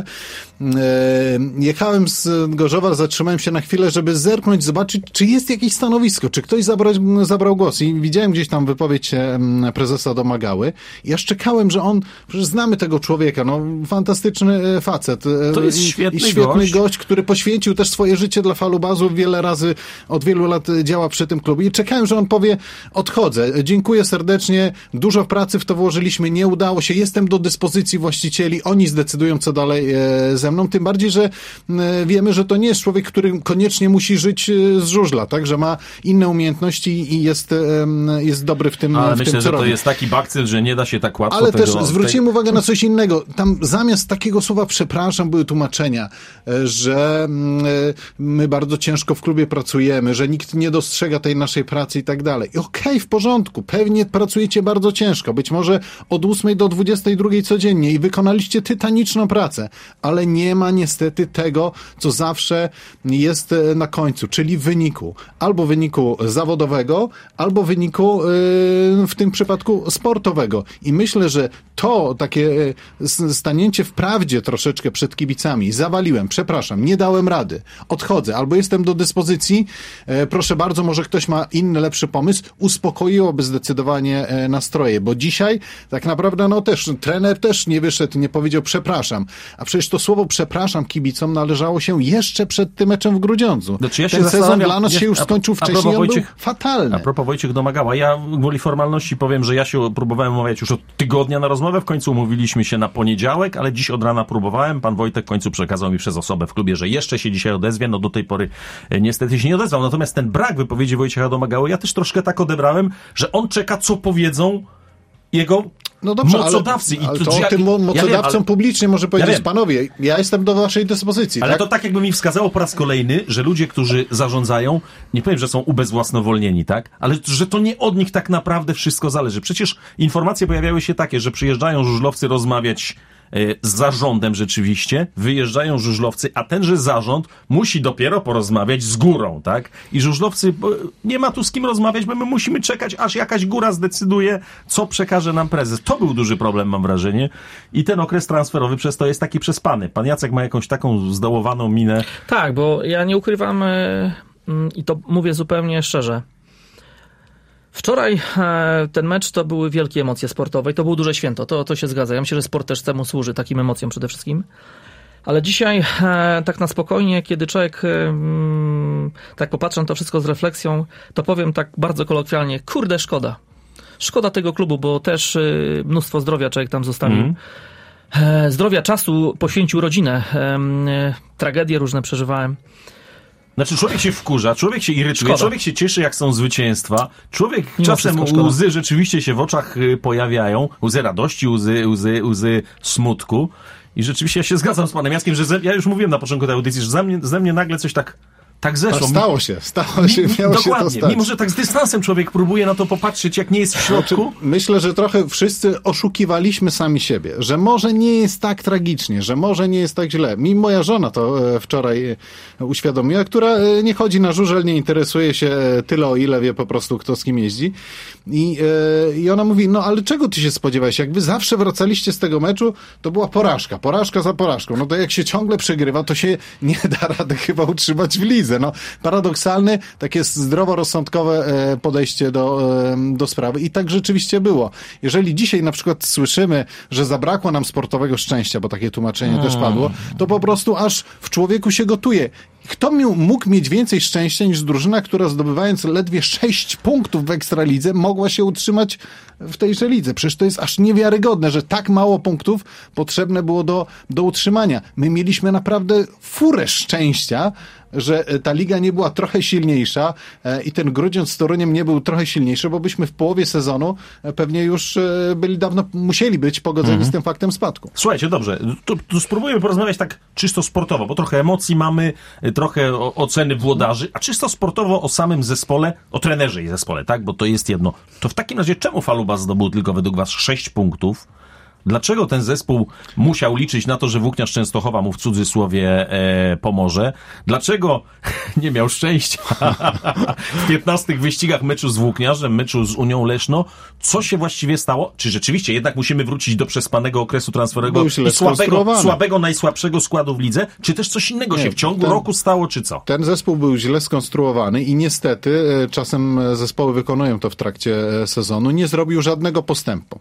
Jechałem z Gorzowa, zatrzymałem się na chwilę, żeby zerknąć, zobaczyć, czy jest jakieś stanowisko, czy ktoś zabrał głos. I widziałem gdzieś tam wypowiedź prezesa Domagały. I aż czekałem, że on, przecież znamy tego człowieka, fantastyczny facet. To jest świetny gość, który poświęcił też swoje życie dla Falubazu, wiele razy, od wielu lat działa przy tym klubie. I czekałem, że on powie, odchodzę, dziękuję serdecznie, dużo pracy w to włożyliśmy, nie udało się, jestem do dyspozycji właścicieli, oni zdecydują, co dalej ze mną, tym bardziej, że wiemy, że to nie jest człowiek, który koniecznie musi żyć z żużla, tak, że ma inne umiejętności i jest dobry w tym, ale myślę, że to jest taki bakcyl, że nie da się tak łatwo ale też zwróciłem uwagę na coś innego. Tam zamiast takiego słowa przepraszam były tłumaczenia, że że my bardzo ciężko w klubie pracujemy, że nikt nie dostrzega tej naszej pracy i tak dalej. I okej, w porządku, pewnie pracujecie bardzo ciężko, być może od 8 do 22 codziennie i wykonaliście tytaniczną pracę, ale nie ma niestety tego, co zawsze jest na końcu, czyli wyniku. Albo wyniku zawodowego, albo wyniku w tym przypadku sportowego. I myślę, że to takie stanięcie w prawdzie troszeczkę przed kibicami, zawaliłem, przepraszam, nie dałem rady, odchodzę, albo jestem do dyspozycji, proszę bardzo, może ktoś ma inny, lepszy pomysł, uspokoiłoby zdecydowanie nastroje, bo dzisiaj tak naprawdę trener też nie wyszedł, nie powiedział przepraszam, a przecież to słowo przepraszam kibicom należało się jeszcze przed tym meczem w Grudziądzu. Znaczy ten sezon dla nas się już skończył wcześniej, on był fatalny. A propos Wojciech Domagała, ja gwoli formalności powiem, że ja się próbowałem umawiać już od tygodnia na rozmowę, w końcu umówiliśmy się na poniedziałek, ale dziś od rana próbowałem, pan Wojtek w końcu przekazał mi przez osobę w klubie, że jeszcze się dzisiaj odezwie, do tej pory niestety się nie odezwał, natomiast ten brak wypowiedzi Wojciecha Domagały, ja też troszkę tak odebrałem, że on czeka, co powiedzą jego mocodawcy. Ale to o tym mocodawcom publicznie może powiedzieć, panowie, ja jestem do waszej dyspozycji. Ale to tak jakby mi wskazało po raz kolejny, że ludzie, którzy zarządzają, nie powiem, że są ubezwłasnowolnieni, tak? Ale że to nie od nich tak naprawdę wszystko zależy. Przecież informacje pojawiały się takie, że przyjeżdżają żużlowcy rozmawiać z zarządem rzeczywiście, wyjeżdżają żużlowcy, a tenże zarząd musi dopiero porozmawiać z górą, tak? I żużlowcy, nie ma tu z kim rozmawiać, bo my musimy czekać, aż jakaś góra zdecyduje, co przekaże nam prezes. To był duży problem, mam wrażenie. I ten okres transferowy przez to jest taki przespany. Pan Jacek ma jakąś taką zdołowaną minę. Tak, bo ja nie ukrywam i to mówię zupełnie szczerze. Wczoraj ten mecz to były wielkie emocje sportowe i to było duże święto, to się zgadza. Ja myślę, że sport też temu służy, takim emocjom przede wszystkim. Ale dzisiaj tak na spokojnie, kiedy człowiek tak popatrzy na to wszystko z refleksją, to powiem tak bardzo kolokwialnie, kurde, szkoda. Szkoda tego klubu, bo też mnóstwo zdrowia człowiek tam zostawił. Zdrowia, czasu poświęcił rodzinę. Tragedie różne przeżywałem. Znaczy człowiek się wkurza, człowiek się irytuje, człowiek się cieszy, jak są zwycięstwa, człowiek czasem łzy rzeczywiście się w oczach pojawiają, łzy radości, łzy smutku i rzeczywiście ja się zgadzam z panem Jackiem, że ja już mówiłem na początku tej audycji, że ze mnie nagle coś tak zeszło. Stało się, miało dokładnie, się to stać. Mimo, że tak z dystansem człowiek próbuje na to popatrzeć, jak nie jest w środku. Znaczy, myślę, że trochę wszyscy oszukiwaliśmy sami siebie, że może nie jest tak tragicznie, że może nie jest tak źle. Mi moja żona to wczoraj uświadomiła, która nie chodzi na żużel, nie interesuje się tyle, o ile wie po prostu, kto z kim jeździ. I ona mówi, ale czego ty się spodziewałeś? Jak wy zawsze wracaliście z tego meczu, to była porażka za porażką. No to jak się ciągle przegrywa, to się nie da rady chyba utrzymać w lidze. Paradoksalne, takie zdroworozsądkowe podejście do sprawy i tak rzeczywiście było. Jeżeli dzisiaj na przykład słyszymy, że zabrakło nam sportowego szczęścia, bo takie tłumaczenie też padło, to po prostu aż w człowieku się gotuje. Kto mógł mieć więcej szczęścia niż drużyna, która zdobywając ledwie 6 punktów w Ekstralidze mogła się utrzymać w tejże lidze? Przecież to jest aż niewiarygodne, że tak mało punktów potrzebne było do utrzymania. My mieliśmy naprawdę furę szczęścia, że ta liga nie była trochę silniejsza i ten Grudziądz z Toruniem nie był trochę silniejszy, bo byśmy w połowie sezonu pewnie już musieli być pogodzeni z tym faktem spadku. Słuchajcie, dobrze, tu spróbujemy porozmawiać tak czysto sportowo, bo trochę emocji mamy, trochę oceny włodarzy, a czysto sportowo o samym zespole, o trenerze i zespole, tak? Bo to jest jedno. To w takim razie czemu Falubas zdobył tylko według was 6 punktów? Dlaczego ten zespół musiał liczyć na to, że Włókniarz Częstochowa mu w cudzysłowie pomoże? Dlaczego nie miał szczęścia w 15 wyścigach meczu z Włókniarzem, meczu z Unią Leszno? Co się właściwie stało? Czy rzeczywiście jednak musimy wrócić do przespanego okresu transferowego i słabego, najsłabszego składu w lidze? Czy też coś innego się w ciągu roku stało, czy co? Ten zespół był źle skonstruowany i niestety czasem zespoły wykonują to w trakcie sezonu. Nie zrobił żadnego postępu.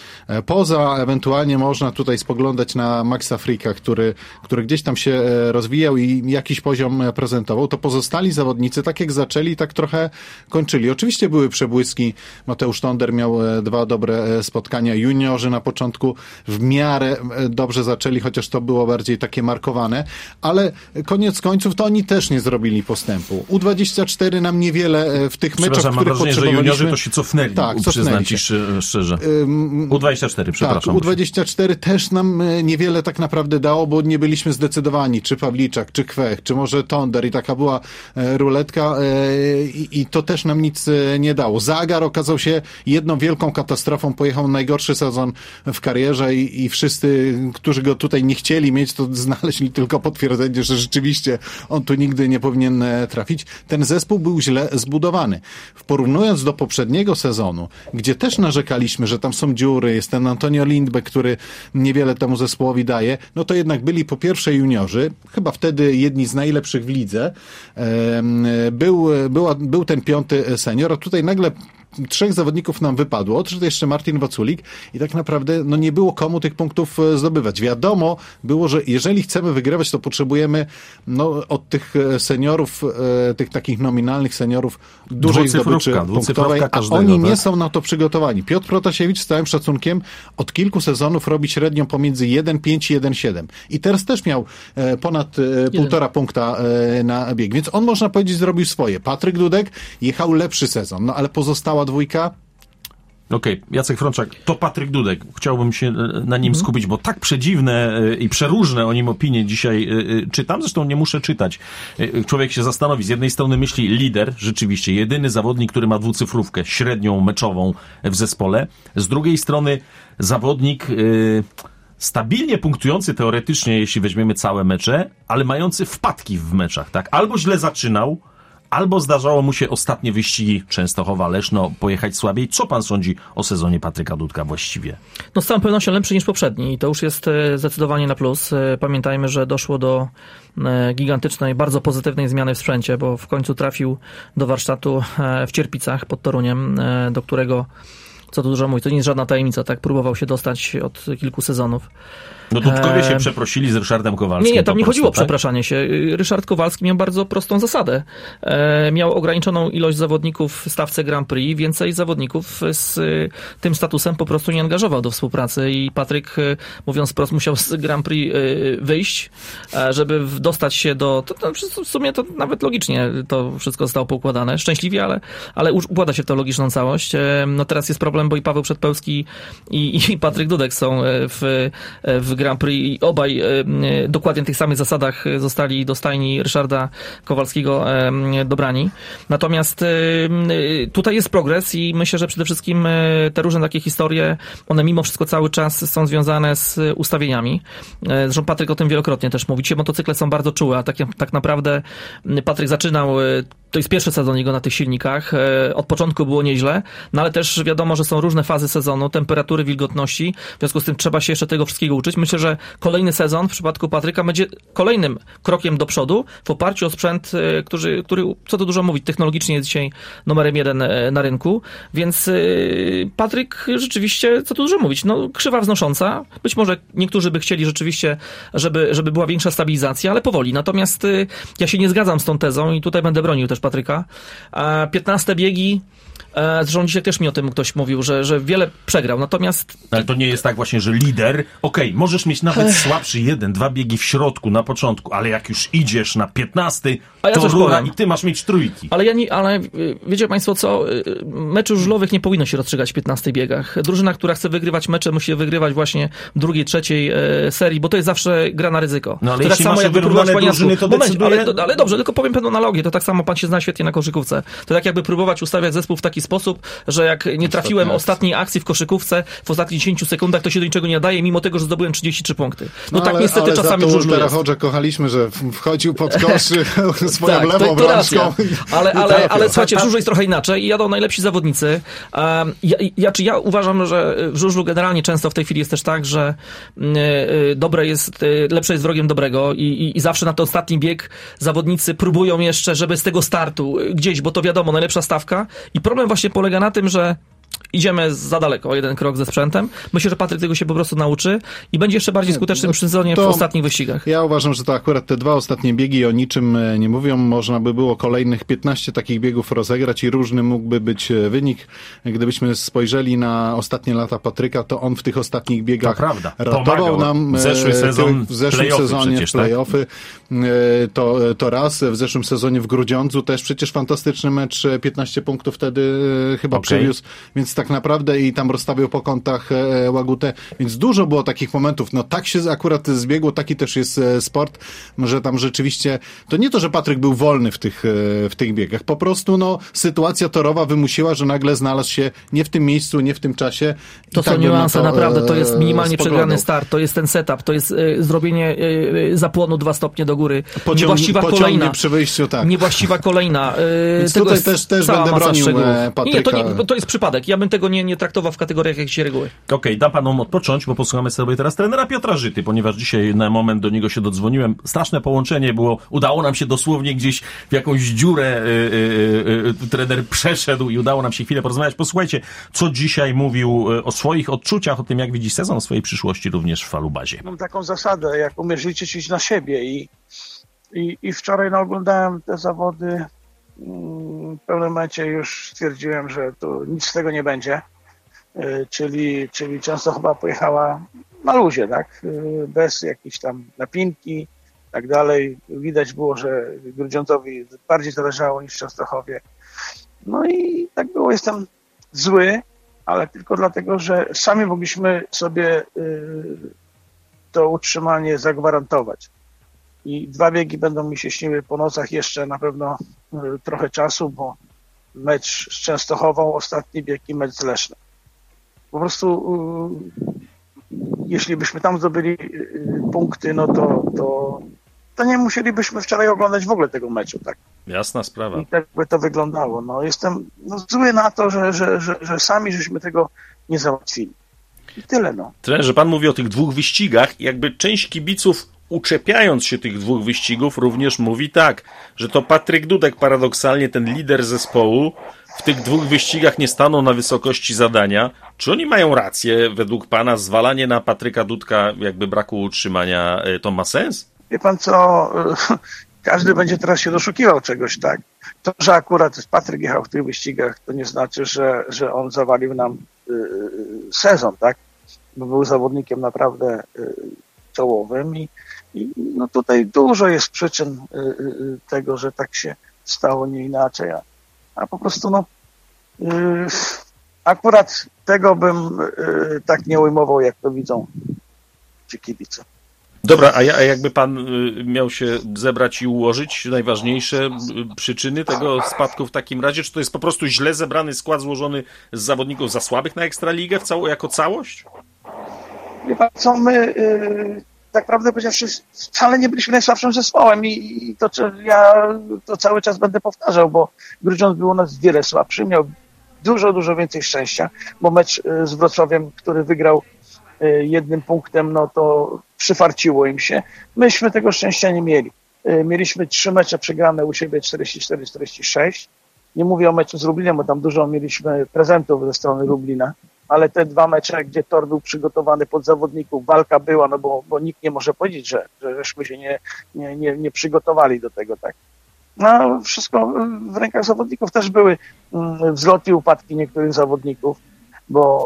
Poza ewentualnie można tutaj spoglądać na Maxa Fricka, który gdzieś tam się rozwijał i jakiś poziom prezentował, to pozostali zawodnicy tak jak zaczęli, tak trochę kończyli. Oczywiście były przebłyski, Mateusz Tonder miał 2 dobre spotkania, juniorzy na początku w miarę dobrze zaczęli, chociaż to było bardziej takie markowane, ale koniec końców to oni też nie zrobili postępu. U24 nam niewiele w tych meczach, w których potrzebowaliśmy... że juniorzy to się cofnęli, przyznam ci szczerze. U24 U24, przepraszam. Tak, U24 też nam niewiele tak naprawdę dało, bo nie byliśmy zdecydowani, czy Pawliczak, czy Kwech, czy może Tonder i taka była ruletka i to też nam nic nie dało. Zagar okazał się jedną wielką katastrofą, pojechał najgorszy sezon w karierze i wszyscy, którzy go tutaj nie chcieli mieć, to znaleźli tylko potwierdzenie, że rzeczywiście on tu nigdy nie powinien trafić. Ten zespół był źle zbudowany. Porównując do poprzedniego sezonu, gdzie też narzekaliśmy, że tam są dziury, jest ten Antonio Lindbeck, który niewiele temu zespołowi daje, no to jednak byli po pierwsze juniorzy, chyba wtedy jedni z najlepszych w lidze. Był ten 5. senior, a tutaj nagle 3 zawodników nam wypadło, odszedł jeszcze Martin Waculik i tak naprawdę no nie było komu tych punktów zdobywać. Wiadomo było, że jeżeli chcemy wygrywać, to potrzebujemy od tych seniorów, tych takich nominalnych seniorów dużej zdobyczy punktowej, a oni nie są na to przygotowani. Piotr Protasiewicz z całym szacunkiem od kilku sezonów robi średnią pomiędzy 1,5 i 1,7 i teraz też miał ponad 1,5 punkta na bieg, więc on można powiedzieć zrobił swoje. Patryk Dudek jechał lepszy sezon, ale pozostała dwójka. Okej, Jacek Frączak, to Patryk Dudek. Chciałbym się na nim skupić, bo tak przedziwne i przeróżne o nim opinie dzisiaj czytam. Zresztą nie muszę czytać. Człowiek się zastanowi. Z jednej strony myśli lider, rzeczywiście jedyny zawodnik, który ma dwucyfrówkę średnią meczową w zespole. Z drugiej strony zawodnik stabilnie punktujący teoretycznie, jeśli weźmiemy całe mecze, ale mający wpadki w meczach, tak? Albo źle zaczynał, albo zdarzało mu się ostatnie wyścigi Częstochowa, Leszno pojechać słabiej. Co pan sądzi o sezonie Patryka Dudka właściwie? No z całą pewnością lepszy niż poprzedni i to już jest zdecydowanie na plus. Pamiętajmy, że doszło do gigantycznej, bardzo pozytywnej zmiany w sprzęcie, bo w końcu trafił do warsztatu w Cierpicach pod Toruniem, do którego, co tu dużo mówić, to nie jest żadna tajemnica, tak próbował się dostać od kilku sezonów. No Dudkowie się przeprosili z Ryszardem Kowalskim. Nie, tam nie chodziło o przepraszanie się. Ryszard Kowalski miał bardzo prostą zasadę. Miał ograniczoną ilość zawodników w stawce Grand Prix, więcej zawodników z tym statusem po prostu nie angażował do współpracy i Patryk, mówiąc wprost, musiał z Grand Prix wyjść, żeby dostać się do... w sumie to nawet logicznie to wszystko zostało poukładane. Szczęśliwie, ale układa się w to logiczną całość. No teraz jest problem, bo i Paweł Przedpełski i Patryk Dudek są w Grand Prix i obaj dokładnie na tych samych zasadach zostali do stajni Ryszarda Kowalskiego dobrani. Natomiast tutaj jest progres i myślę, że przede wszystkim te różne takie historie, one mimo wszystko cały czas są związane z ustawieniami. Zresztą Patryk o tym wielokrotnie też mówi. Dzisiaj motocykle są bardzo czułe, a tak naprawdę Patryk zaczynał, to jest pierwszy sezon jego na tych silnikach, od początku było nieźle, no ale też wiadomo, że są różne fazy sezonu, temperatury, wilgotności, w związku z tym trzeba się jeszcze tego wszystkiego uczyć. Myślę, że kolejny sezon w przypadku Patryka będzie kolejnym krokiem do przodu w oparciu o sprzęt, który co tu dużo mówić, technologicznie jest dzisiaj numerem 1 na rynku, więc Patryk rzeczywiście, co tu dużo mówić, no krzywa wznosząca, być może niektórzy by chcieli rzeczywiście, żeby była większa stabilizacja, ale powoli. Natomiast ja się nie zgadzam z tą tezą i tutaj będę bronił też Patryka. 15 biegi, zresztą dzisiaj też mi o tym ktoś mówił, że wiele przegrał, natomiast... Ale to nie jest tak właśnie, że lider, możesz mieć nawet słabszy 1-2 biegi w środku, na początku, ale jak już idziesz na 15, to rura i ty masz mieć trójki. Ale wiecie państwo co, meczy żużlowych nie powinno się rozstrzygać w 15 biegach. Drużyna, która chce wygrywać mecze, musi wygrywać właśnie w drugiej, trzeciej serii, bo to jest zawsze gra na ryzyko. No ale jeśli masz wyrównywane drużyny, to decyduje... Ale dobrze, tylko powiem pewną analogię, to tak samo pan się zna świetnie na koszykówce. To tak jakby próbować ustawiać zespół w taki sposób, że jak nie trafiłem ostatniej akcji w koszykówce w ostatnich 10 sekundach, to się do niczego nie nadaje, mimo tego, że zdobyłem 33 punkty. No tak niestety czasami w żużlu jest. Ale kochaliśmy, że wchodził pod koszy swoją lewą rączką. Ale słuchajcie, w żużlu jest trochę inaczej i jadą najlepsi zawodnicy. Ja uważam, że w żużlu generalnie często w tej chwili jest też tak, że lepsze jest wrogiem dobrego i zawsze na ten ostatni bieg zawodnicy próbują jeszcze, żeby z tego startu gdzieś, bo to wiadomo, najlepsza stawka i problem właśnie polega na tym, że idziemy za daleko o jeden krok ze sprzętem. Myślę, że Patryk tego się po prostu nauczy i będzie jeszcze bardziej skutecznym przy sezonie w ostatnich wyścigach. Ja uważam, że to akurat te 2 ostatnie biegi o niczym nie mówią. Można by było kolejnych 15 takich biegów rozegrać i różny mógłby być wynik. Gdybyśmy spojrzeli na ostatnie lata Patryka, to on w tych ostatnich biegach ratował nam w zeszłym sezonie play-offy. To raz. W zeszłym sezonie w Grudziądzu też przecież fantastyczny mecz, 15 punktów wtedy chyba przywiózł. Więc tak naprawdę i tam rozstawiał po kątach Łagutę, więc dużo było takich momentów. No tak się akurat zbiegło, taki też jest sport, że tam rzeczywiście, to nie to, że Patryk był wolny w tych biegach, po prostu no sytuacja torowa wymusiła, że nagle znalazł się nie w tym miejscu, nie w tym czasie. To są niuanse, naprawdę, to jest minimalnie przegrany start, to jest ten setup, to jest zrobienie zapłonu 2 stopnie do góry, niewłaściwa kolejna. Przy wyjściu, tak. Niewłaściwa kolejna. Więc tutaj też będę bronił Patryka. Nie, to jest przypadek. Ja bym tego nie traktował w kategoriach jakiejś reguły. Okej, dam panom odpocząć, bo posłuchamy sobie teraz trenera Piotra Żyty, ponieważ dzisiaj na moment do niego się dodzwoniłem. Straszne połączenie było. Udało nam się dosłownie gdzieś w jakąś dziurę trener przeszedł i udało nam się chwilę porozmawiać. Posłuchajcie, co dzisiaj mówił o swoich odczuciach, o tym, jak widzi sezon, o swojej przyszłości również w Falubazie. Mam taką zasadę, jak umiesz liczyć na siebie i wczoraj oglądałem te zawody. W pewnym momencie już stwierdziłem, że tu nic z tego nie będzie, czyli Częstochowa pojechała na luzie, tak? Bez jakiejś tam napinki i tak dalej. Widać było, że Grudziądzowi bardziej zależało niż Częstochowie. No i tak było, jestem zły, ale tylko dlatego, że sami mogliśmy sobie to utrzymanie zagwarantować. I 2 biegi będą mi się śniły po nocach jeszcze na pewno trochę czasu, bo mecz z Częstochową, ostatni bieg i mecz z Lesznem. Po prostu jeśli byśmy tam zdobyli punkty, no to nie musielibyśmy wczoraj oglądać w ogóle tego meczu, tak? Jasna sprawa. I tak by to wyglądało. No, jestem zły na to, że sami żeśmy tego nie załatwili. I tyle, no. Trenerze, pan mówi o tych 2 wyścigach, jakby część kibiców, uczepiając się tych 2 wyścigów, również mówi tak, że to Patryk Dudek, paradoksalnie ten lider zespołu, w tych 2 wyścigach nie stanął na wysokości zadania. Czy oni mają rację, według pana, zwalanie na Patryka Dudka jakby braku utrzymania, to ma sens? Wie pan co, każdy będzie teraz się doszukiwał czegoś, tak? To, że akurat Patryk jechał w tych wyścigach, to nie znaczy, że on zawalił nam sezon, tak? Bo był zawodnikiem naprawdę czołowym i no tutaj dużo jest przyczyn tego, że tak się stało, nie inaczej, a po prostu no akurat tego bym tak nie ujmował, jak to widzą ci kibice. Dobra, a jakby pan miał się zebrać i ułożyć najważniejsze przyczyny tego spadku w takim razie? Czy to jest po prostu źle zebrany skład złożony z zawodników za słabych na Ekstraligę jako całość? Wie pan co, my tak prawdę powiedziawszy wcale nie byliśmy najsłabszym zespołem i ja to cały czas będę powtarzał, bo Grudziądz był u nas wiele słabszy, miał dużo więcej szczęścia, bo mecz z Wrocławiem, który wygrał 1 punktem, no to przyfarciło im się. Myśmy tego szczęścia nie mieli. Mieliśmy 3 mecze przegrane u siebie 44-46. Nie mówię o meczu z Lublinem, bo tam dużo mieliśmy prezentów ze strony Lublina, ale te 2 mecze, gdzie tor był przygotowany pod zawodników, walka była, no bo nikt nie może powiedzieć, żeśmy się nie przygotowali do tego, tak. No, wszystko w rękach zawodników. Też były wzloty i upadki niektórych zawodników, bo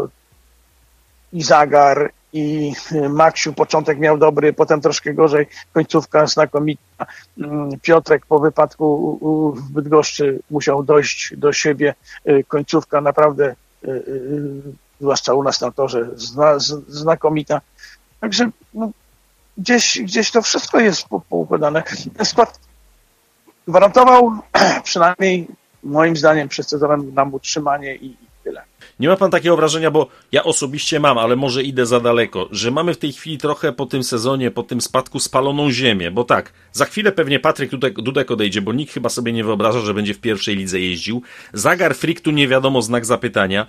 i Zagar, i Maksiu początek miał dobry, potem troszkę gorzej, końcówka znakomita. Piotrek po wypadku w Bydgoszczy musiał dojść do siebie, końcówka naprawdę, zwłaszcza u nas na torze, znakomita. Także no, gdzieś to wszystko jest poukładane. Ten skład gwarantował przynajmniej moim zdaniem przed sezonem nam utrzymanie i tyle. Nie ma pan takiego wrażenia, bo ja osobiście mam, ale może idę za daleko, że mamy w tej chwili trochę po tym sezonie, po tym spadku spaloną ziemię, bo tak, za chwilę pewnie Patryk Dudek odejdzie, bo nikt chyba sobie nie wyobraża, że będzie w pierwszej lidze jeździł. Zagar, Frick, tu nie wiadomo, znak zapytania.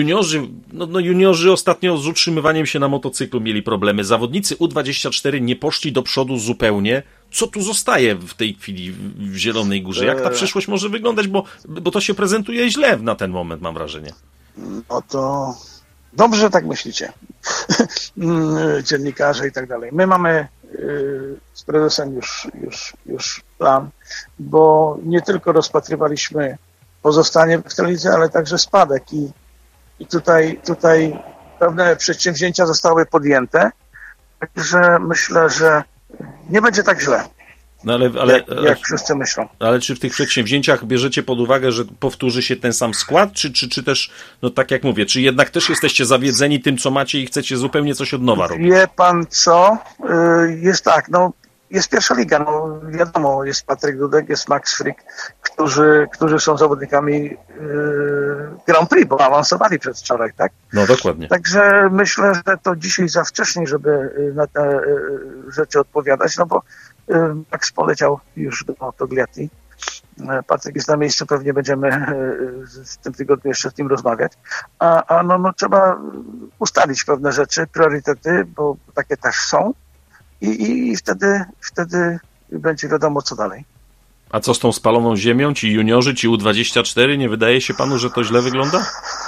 Juniorzy ostatnio z utrzymywaniem się na motocyklu mieli problemy. Zawodnicy U24 nie poszli do przodu zupełnie. Co tu zostaje w tej chwili w Zielonej Górze? Jak ta przyszłość może wyglądać? Bo to się prezentuje źle na ten moment, mam wrażenie. No to dobrze, że tak myślicie. Dziennikarze i tak dalej. My mamy z prezesem już plan, bo nie tylko rozpatrywaliśmy pozostanie w Ekstralidze, ale także spadek i tutaj pewne przedsięwzięcia zostały podjęte, także myślę, że nie będzie tak źle. No jak wszyscy myślą. Ale czy w tych przedsięwzięciach bierzecie pod uwagę, że powtórzy się ten sam skład, czy też, no tak jak mówię, czy jednak też jesteście zawiedzeni tym, co macie i chcecie zupełnie coś od nowa robić? Wie pan co? Jest tak, no jest pierwsza liga, no wiadomo, jest Patryk Dudek, jest Max Frick, którzy są zawodnikami Grand Prix, bo awansowali przedwczoraj, tak? No dokładnie. Także myślę, że to dzisiaj za wcześnie, żeby na te rzeczy odpowiadać, no bo Max poleciał już do Togliatti. Patryk jest na miejscu, pewnie będziemy w tym tygodniu jeszcze z nim rozmawiać. A no trzeba ustalić pewne rzeczy, priorytety, bo takie też są. I wtedy będzie wiadomo, co dalej. A co z tą spaloną ziemią? Ci juniorzy, ci U24? Nie wydaje się panu, że to źle wygląda?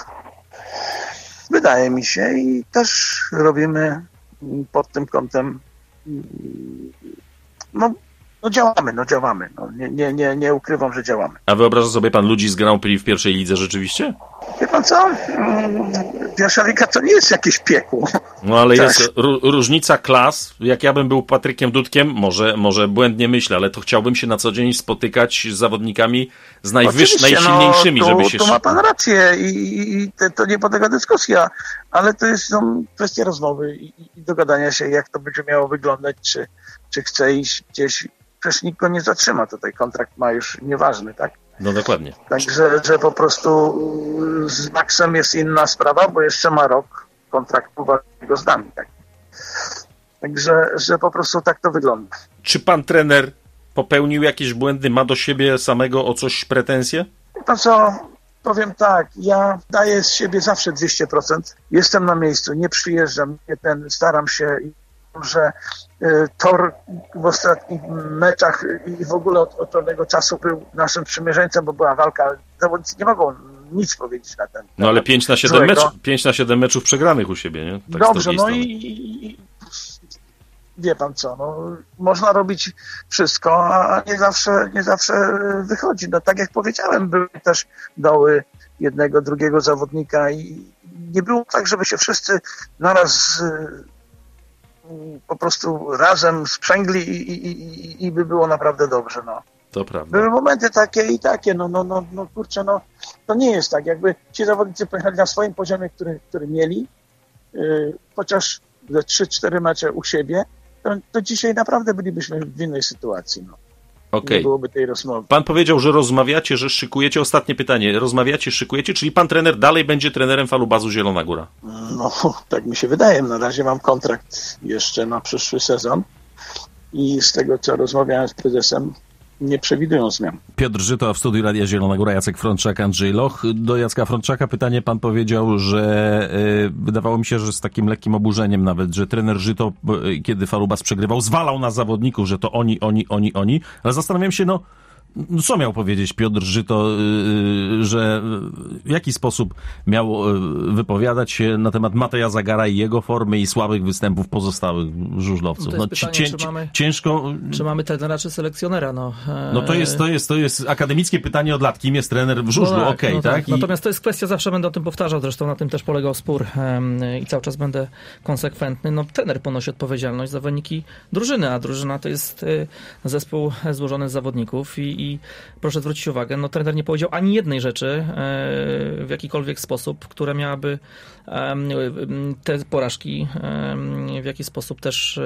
Wydaje mi się i też robimy pod tym kątem działamy. Nie ukrywam, że działamy. A wyobraża sobie pan ludzi z Grand Prix w pierwszej lidze rzeczywiście? Wie pan co? Pierwsza liga to nie jest jakieś piekło. No ale jest różnica klas. Jak ja bym był Patrykiem Dudkiem, może błędnie myślę, ale to chciałbym się na co dzień spotykać z zawodnikami z najsilniejszymi, żeby się... To ma pan rację i to nie podlega dyskusji, ale to jest kwestia rozmowy i dogadania się, jak to będzie miało wyglądać, czy chce iść gdzieś. Przecież nikt go nie zatrzyma tutaj, kontrakt ma już nieważny, tak? No dokładnie. Także, że po prostu z Maxem jest inna sprawa, bo jeszcze ma rok kontraktu walnego z nami, tak? Także, że po prostu tak to wygląda. Czy pan trener popełnił jakieś błędy, ma do siebie samego o coś pretensje? To co, powiem tak, ja daję z siebie zawsze 200%, jestem na miejscu, nie przyjeżdżam, staram się, że Tor w ostatnich meczach i w ogóle od pewnego czasu był naszym sprzymierzeńcem, bo była walka. Zawodnicy nie mogą nic powiedzieć na ten. No ale 5 na 7 meczów przegranych u siebie, nie? Tak. Dobrze, no i wie pan co, no, można robić wszystko, a nie zawsze wychodzi. No tak jak powiedziałem, były też doły jednego, drugiego zawodnika i nie było tak, żeby się wszyscy naraz po prostu razem sprzęgli i by było naprawdę dobrze, no. To prawda. Były momenty takie i takie, kurczę, to nie jest tak, jakby ci zawodnicy pojechali na swoim poziomie, który mieli, chociaż ze 3-4 mecze u siebie, to dzisiaj naprawdę bylibyśmy w innej sytuacji, no. Okay. Nie byłoby tej rozmowy. Pan powiedział, że rozmawiacie, że szykujecie. Ostatnie pytanie. Rozmawiacie, szykujecie, czyli pan trener dalej będzie trenerem Falubazu Zielona Góra? No, tak mi się wydaje. Na razie mam kontrakt jeszcze na przyszły sezon i z tego, co rozmawiałem z prezesem, nie przewidują zmian. Piotr Żyto, w studiu Radia Zielona Góra, Jacek Frączak, Andrzej Loch. Do Jacka Frączaka pytanie. Pan powiedział, że wydawało mi się, że z takim lekkim oburzeniem nawet, że trener Żyto, kiedy Falubas przegrywał, zwalał na zawodników, że to oni. Ale zastanawiam się, co miał powiedzieć Piotr Żyto, że w jaki sposób miał wypowiadać się na temat Mateja Zagara i jego formy i słabych występów pozostałych żużlowców? No pytanie, ciężko... Czy mamy trenera, czy selekcjonera? No to jest akademickie pytanie od lat. Kim jest trener w żużlu? Tak? Natomiast to jest kwestia, zawsze będę o tym powtarzał, zresztą na tym też polegał spór i cały czas będę konsekwentny. Trener ponosi odpowiedzialność za wyniki drużyny, a drużyna to jest zespół złożony z zawodników i proszę zwrócić uwagę, trener nie powiedział ani jednej rzeczy w jakikolwiek sposób, która miałaby te porażki w jakiś sposób też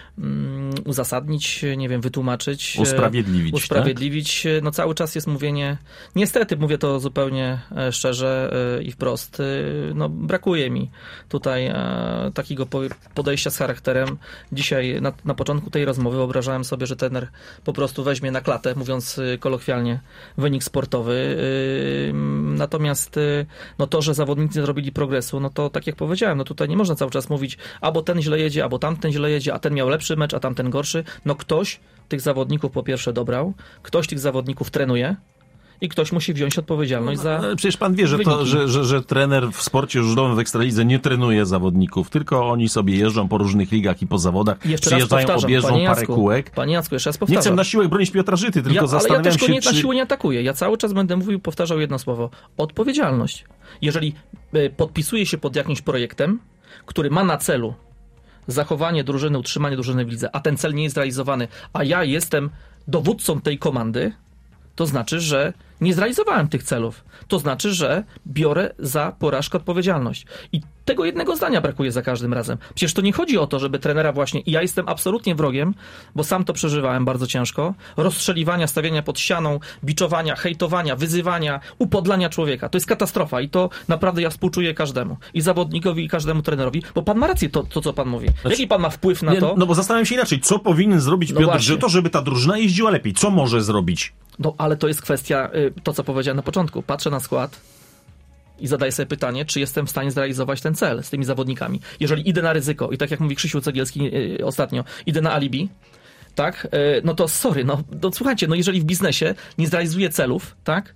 uzasadnić, nie wiem, wytłumaczyć. Usprawiedliwić. Tak? Cały czas jest mówienie, niestety mówię to zupełnie szczerze i wprost, brakuje mi tutaj takiego podejścia z charakterem. Dzisiaj na początku tej rozmowy wyobrażałem sobie, że trener po prostu weźmie na klatę, mówiąc kolokwialnie, wynik sportowy. Natomiast to, że zawodnicy nie zrobili progresu, to tak jak powiedziałem, tutaj nie można cały czas mówić, albo ten źle jedzie, albo tamten źle jedzie, a ten miał lepszy mecz, a tamten gorszy. Ktoś tych zawodników po pierwsze dobrał, ktoś tych zawodników trenuje i ktoś musi wziąć odpowiedzialność za Przecież pan wie, że trener w sporcie żużlowym w Ekstralidze nie trenuje zawodników, tylko oni sobie jeżdżą po różnych ligach i po zawodach, przyjeżdżają, objeżdżą parę kółek. Panie Jacku, jeszcze raz powtarzam. Nie chcę na siłę bronić Piotra Żyty, tylko zastanawiam się, ale ja też go na siłę nie atakuję. Ja cały czas będę powtarzał jedno słowo. Odpowiedzialność. Jeżeli podpisuje się pod jakimś projektem, który ma na celu zachowanie drużyny, utrzymanie drużyny w lidze, a ten cel nie jest realizowany, a ja jestem dowódcą tej komandy, to znaczy, że nie zrealizowałem tych celów. To znaczy, że biorę za porażkę odpowiedzialność. I tego jednego zdania brakuje za każdym razem. Przecież to nie chodzi o to, żeby trenera właśnie, i ja jestem absolutnie wrogiem, bo sam to przeżywałem bardzo ciężko, rozstrzeliwania, stawiania pod ścianą, biczowania, hejtowania, wyzywania, upodlania człowieka. To jest katastrofa i to naprawdę ja współczuję każdemu. I zawodnikowi, i każdemu trenerowi, bo pan ma rację to co pan mówi. Jaki pan ma wpływ na to? No bo zastanawiam się inaczej. Co powinien zrobić Piotr Żyto, żeby ta drużyna jeździła lepiej? Co może zrobić? No, ale to jest kwestia, to co powiedziałem na początku. Patrzę na skład i zadaję sobie pytanie, czy jestem w stanie zrealizować ten cel z tymi zawodnikami. Jeżeli idę na ryzyko i tak jak mówi Krzysiu Cegielski ostatnio, idę na alibi, tak, no to sorry, no słuchajcie, no jeżeli w biznesie nie zrealizuję celów, tak,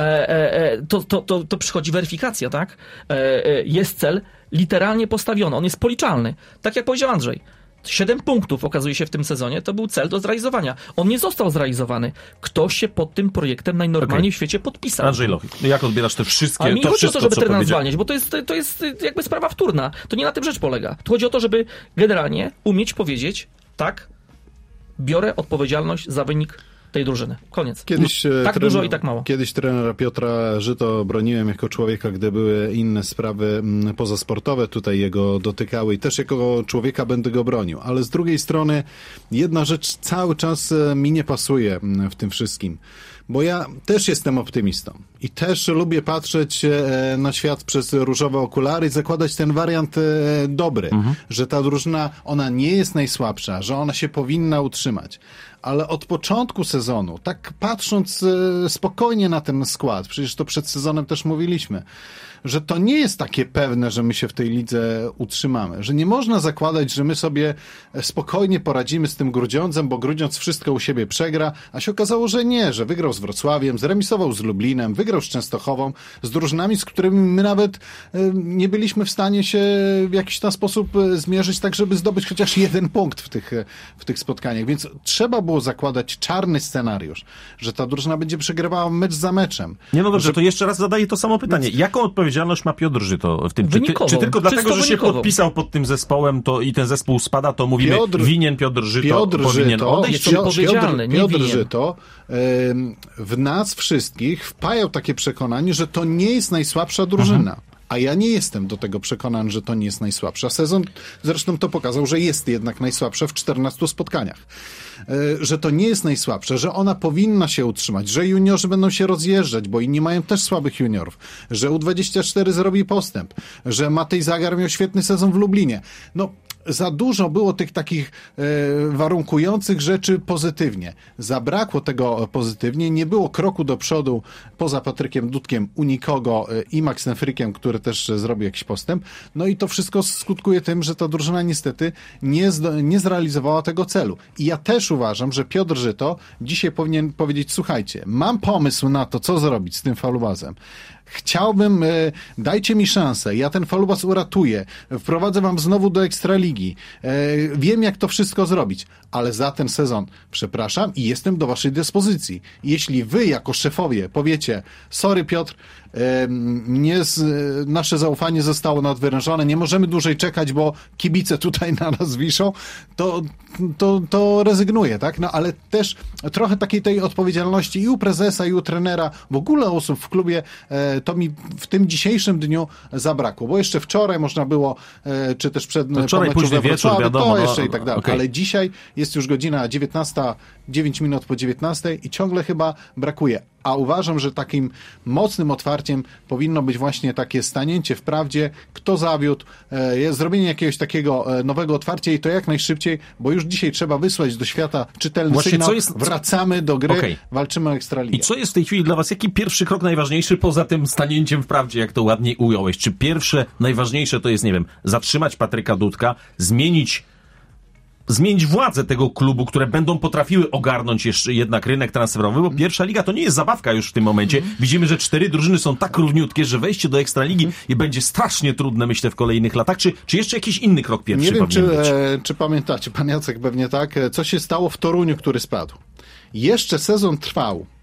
to przychodzi weryfikacja, tak, jest cel literalnie postawiony, on jest policzalny. Tak jak powiedział Andrzej. 7 punktów okazuje się w tym sezonie, to był cel do zrealizowania. On nie został zrealizowany. Ktoś się pod tym projektem najnormalniej w świecie podpisał. Andrzej Lochik, jak odbierasz te wszystkie... Ale mi nie chodzi o to, żeby trenera zwalniać, bo to jest jakby sprawa wtórna. To nie na tym rzecz polega. Tu chodzi o to, żeby generalnie umieć powiedzieć, tak, biorę odpowiedzialność za wynik tej drużyny. Koniec. Tak dużo i tak mało. Kiedyś trenera Piotra Żyto broniłem jako człowieka, gdy były inne sprawy pozasportowe tutaj jego dotykały i też jako człowieka będę go bronił. Ale z drugiej strony jedna rzecz cały czas mi nie pasuje w tym wszystkim. Bo ja też jestem optymistą i też lubię patrzeć na świat przez różowe okulary i zakładać ten wariant dobry, że ta drużyna, ona nie jest najsłabsza, że ona się powinna utrzymać. Ale od początku sezonu, tak patrząc spokojnie na ten skład, przecież to przed sezonem też mówiliśmy, że to nie jest takie pewne, że my się w tej lidze utrzymamy, że nie można zakładać, że my sobie spokojnie poradzimy z tym Grudziądzem, bo Grudziądz wszystko u siebie przegra, a się okazało, że nie, że wygrał z Wrocławiem, zremisował z Lublinem, wygrał z Częstochową, z drużynami, z którymi my nawet nie byliśmy w stanie się w jakiś tam sposób zmierzyć, tak żeby zdobyć chociaż 1 punkt w tych spotkaniach, więc trzeba było zakładać czarny scenariusz, że ta drużyna będzie przegrywała mecz za meczem. Nie, no dobrze, to jeszcze raz zadaję to samo pytanie. Jaką odpowiedzialność ma Piotr Żyto w tym? Czy tylko dlatego, że się podpisał pod tym zespołem i ten zespół spada, to mówimy winien Piotr Żyto, powinien odejść? Piotr Żyto w nas wszystkich wpajał takie przekonanie, że to nie jest najsłabsza drużyna. A ja nie jestem do tego przekonany, że to nie jest najsłabsza. Sezon zresztą to pokazał, że jest jednak najsłabsza w 14 spotkaniach. Że to nie jest najsłabsza, że ona powinna się utrzymać, że juniorzy będą się rozjeżdżać, bo inni mają też słabych juniorów, że U24 zrobi postęp, że Matej Zagar miał świetny sezon w Lublinie. No, za dużo było tych takich warunkujących rzeczy pozytywnie. Zabrakło tego pozytywnie, nie było kroku do przodu poza Patrykiem Dudkiem u nikogo i Maxem Frykiem, który też zrobił jakiś postęp. No i to wszystko skutkuje tym, że ta drużyna niestety nie zrealizowała tego celu. I ja też uważam, że Piotr Żyto dzisiaj powinien powiedzieć, słuchajcie, mam pomysł na to, co zrobić z tym falubazem. Chciałbym, dajcie mi szansę, ja ten falubaz uratuję, wprowadzę wam znowu do Ekstraligi, wiem jak to wszystko zrobić, ale za ten sezon przepraszam i jestem do waszej dyspozycji. Jeśli wy jako szefowie powiecie, sorry Piotr, nasze zaufanie zostało nadwyrężone, nie możemy dłużej czekać, bo kibice tutaj na nas wiszą, to rezygnuję, tak? No ale też trochę takiej tej odpowiedzialności i u prezesa, i u trenera, w ogóle osób w klubie, to mi w tym dzisiejszym dniu zabrakło, bo jeszcze wczoraj można było, czy też przed wczoraj późny wieczór, wiadomo, to jeszcze i tak dalej, okay. Ale dzisiaj jest już godzina 19, 9 minut po 19 i ciągle chyba brakuje. A uważam, że takim mocnym otwarciem powinno być właśnie takie stanięcie w prawdzie, kto zawiódł, zrobienie jakiegoś takiego nowego otwarcia i to jak najszybciej, bo już dzisiaj trzeba wysłać do świata czytelny właśnie sygnał, wracamy do gry, walczymy o Ekstraligę. I co jest w tej chwili dla was, jaki pierwszy krok najważniejszy poza tym stanięciem w prawdzie, jak to ładniej ująłeś? Czy pierwsze, najważniejsze to jest, nie wiem, zatrzymać Patryka Dudka, zmienić władzę tego klubu, które będą potrafiły ogarnąć jeszcze jednak rynek transferowy, bo pierwsza liga to nie jest zabawka już w tym momencie. Widzimy, że 4 drużyny są tak równiutkie, że wejście do Ekstraligi i będzie strasznie trudne, myślę, w kolejnych latach. Czy jeszcze jakiś inny krok pierwszy powinien być? Nie wiem, czy pamiętacie, pan Jacek pewnie tak, co się stało w Toruniu, który spadł. Jeszcze sezon trwał,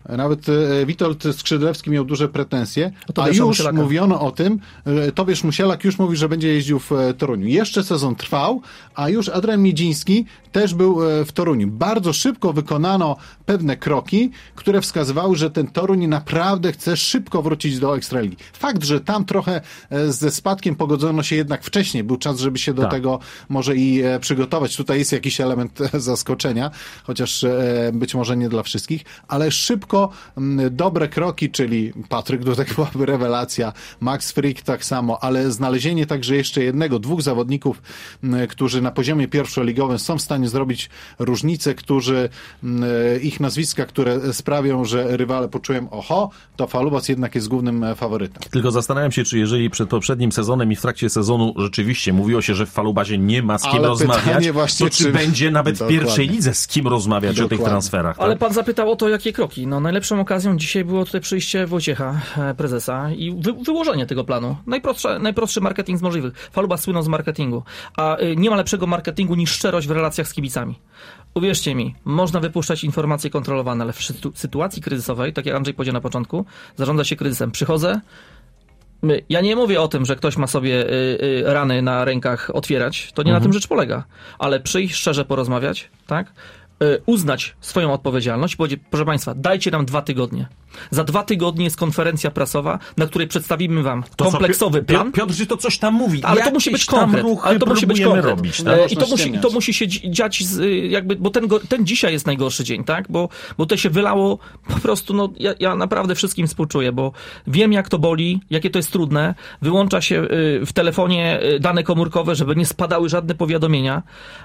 Nawet Witold Skrzydlewski miał duże pretensje, a już mówiono o tym, Tobiasz Musielak już mówi, że będzie jeździł w Toruniu. Jeszcze sezon trwał, a już Adrian Miedziński też był w Toruniu. Bardzo szybko wykonano pewne kroki, które wskazywały, że ten Toruń naprawdę chce szybko wrócić do Ekstraligi. Fakt, że tam trochę ze spadkiem pogodzono się jednak wcześniej. Był czas, żeby się do tego może i przygotować. Tutaj jest jakiś element zaskoczenia, chociaż być może nie dla wszystkich, ale szybko dobre kroki, czyli Patryk Dudek byłaby rewelacja, Max Frick tak samo, ale znalezienie także jeszcze dwóch zawodników, którzy na poziomie pierwszoligowym są w stanie zrobić różnicę, którzy ich nazwiska, które sprawią, że rywale poczują, to Falubas jednak jest głównym faworytem. Tylko zastanawiam się, czy jeżeli przed poprzednim sezonem i w trakcie sezonu rzeczywiście mówiło się, że w Falubazie nie ma z kim rozmawiać, to czy będzie nawet w pierwszej lidze z kim rozmawiać o tych transferach? Tak? Ale pan zapytał o to, jakie kroki. Najlepszą okazją dzisiaj było tutaj przyjście Wojciecha, prezesa, i wyłożenie tego planu. Najprostszy marketing z możliwych. Falubas słynął z marketingu, a nie ma lepszego marketingu niż szczerość w relacjach z kibicami. Uwierzcie mi, można wypuszczać informacje kontrolowane, ale w sytuacji kryzysowej, tak jak Andrzej powiedział na początku, zarządza się kryzysem. Przychodzę, ja nie mówię o tym, że ktoś ma sobie rany na rękach otwierać, to nie na tym rzecz polega, ale przyjść, szczerze porozmawiać, tak? Uznać swoją odpowiedzialność i powiedzieć, proszę Państwa, dajcie nam 2 tygodnie. Za 2 tygodnie jest konferencja prasowa, na której przedstawimy wam kompleksowy plan. Piotr, że to coś tam mówi. Ale to musi być konkret. Ale to musi być konkret. Robić, tak? I to musi się dziać, bo ten dzisiaj jest najgorszy dzień, tak? Bo to się wylało po prostu, ja naprawdę wszystkim współczuję, bo wiem, jak to boli, jakie to jest trudne. Wyłącza się w telefonie dane komórkowe, żeby nie spadały żadne powiadomienia,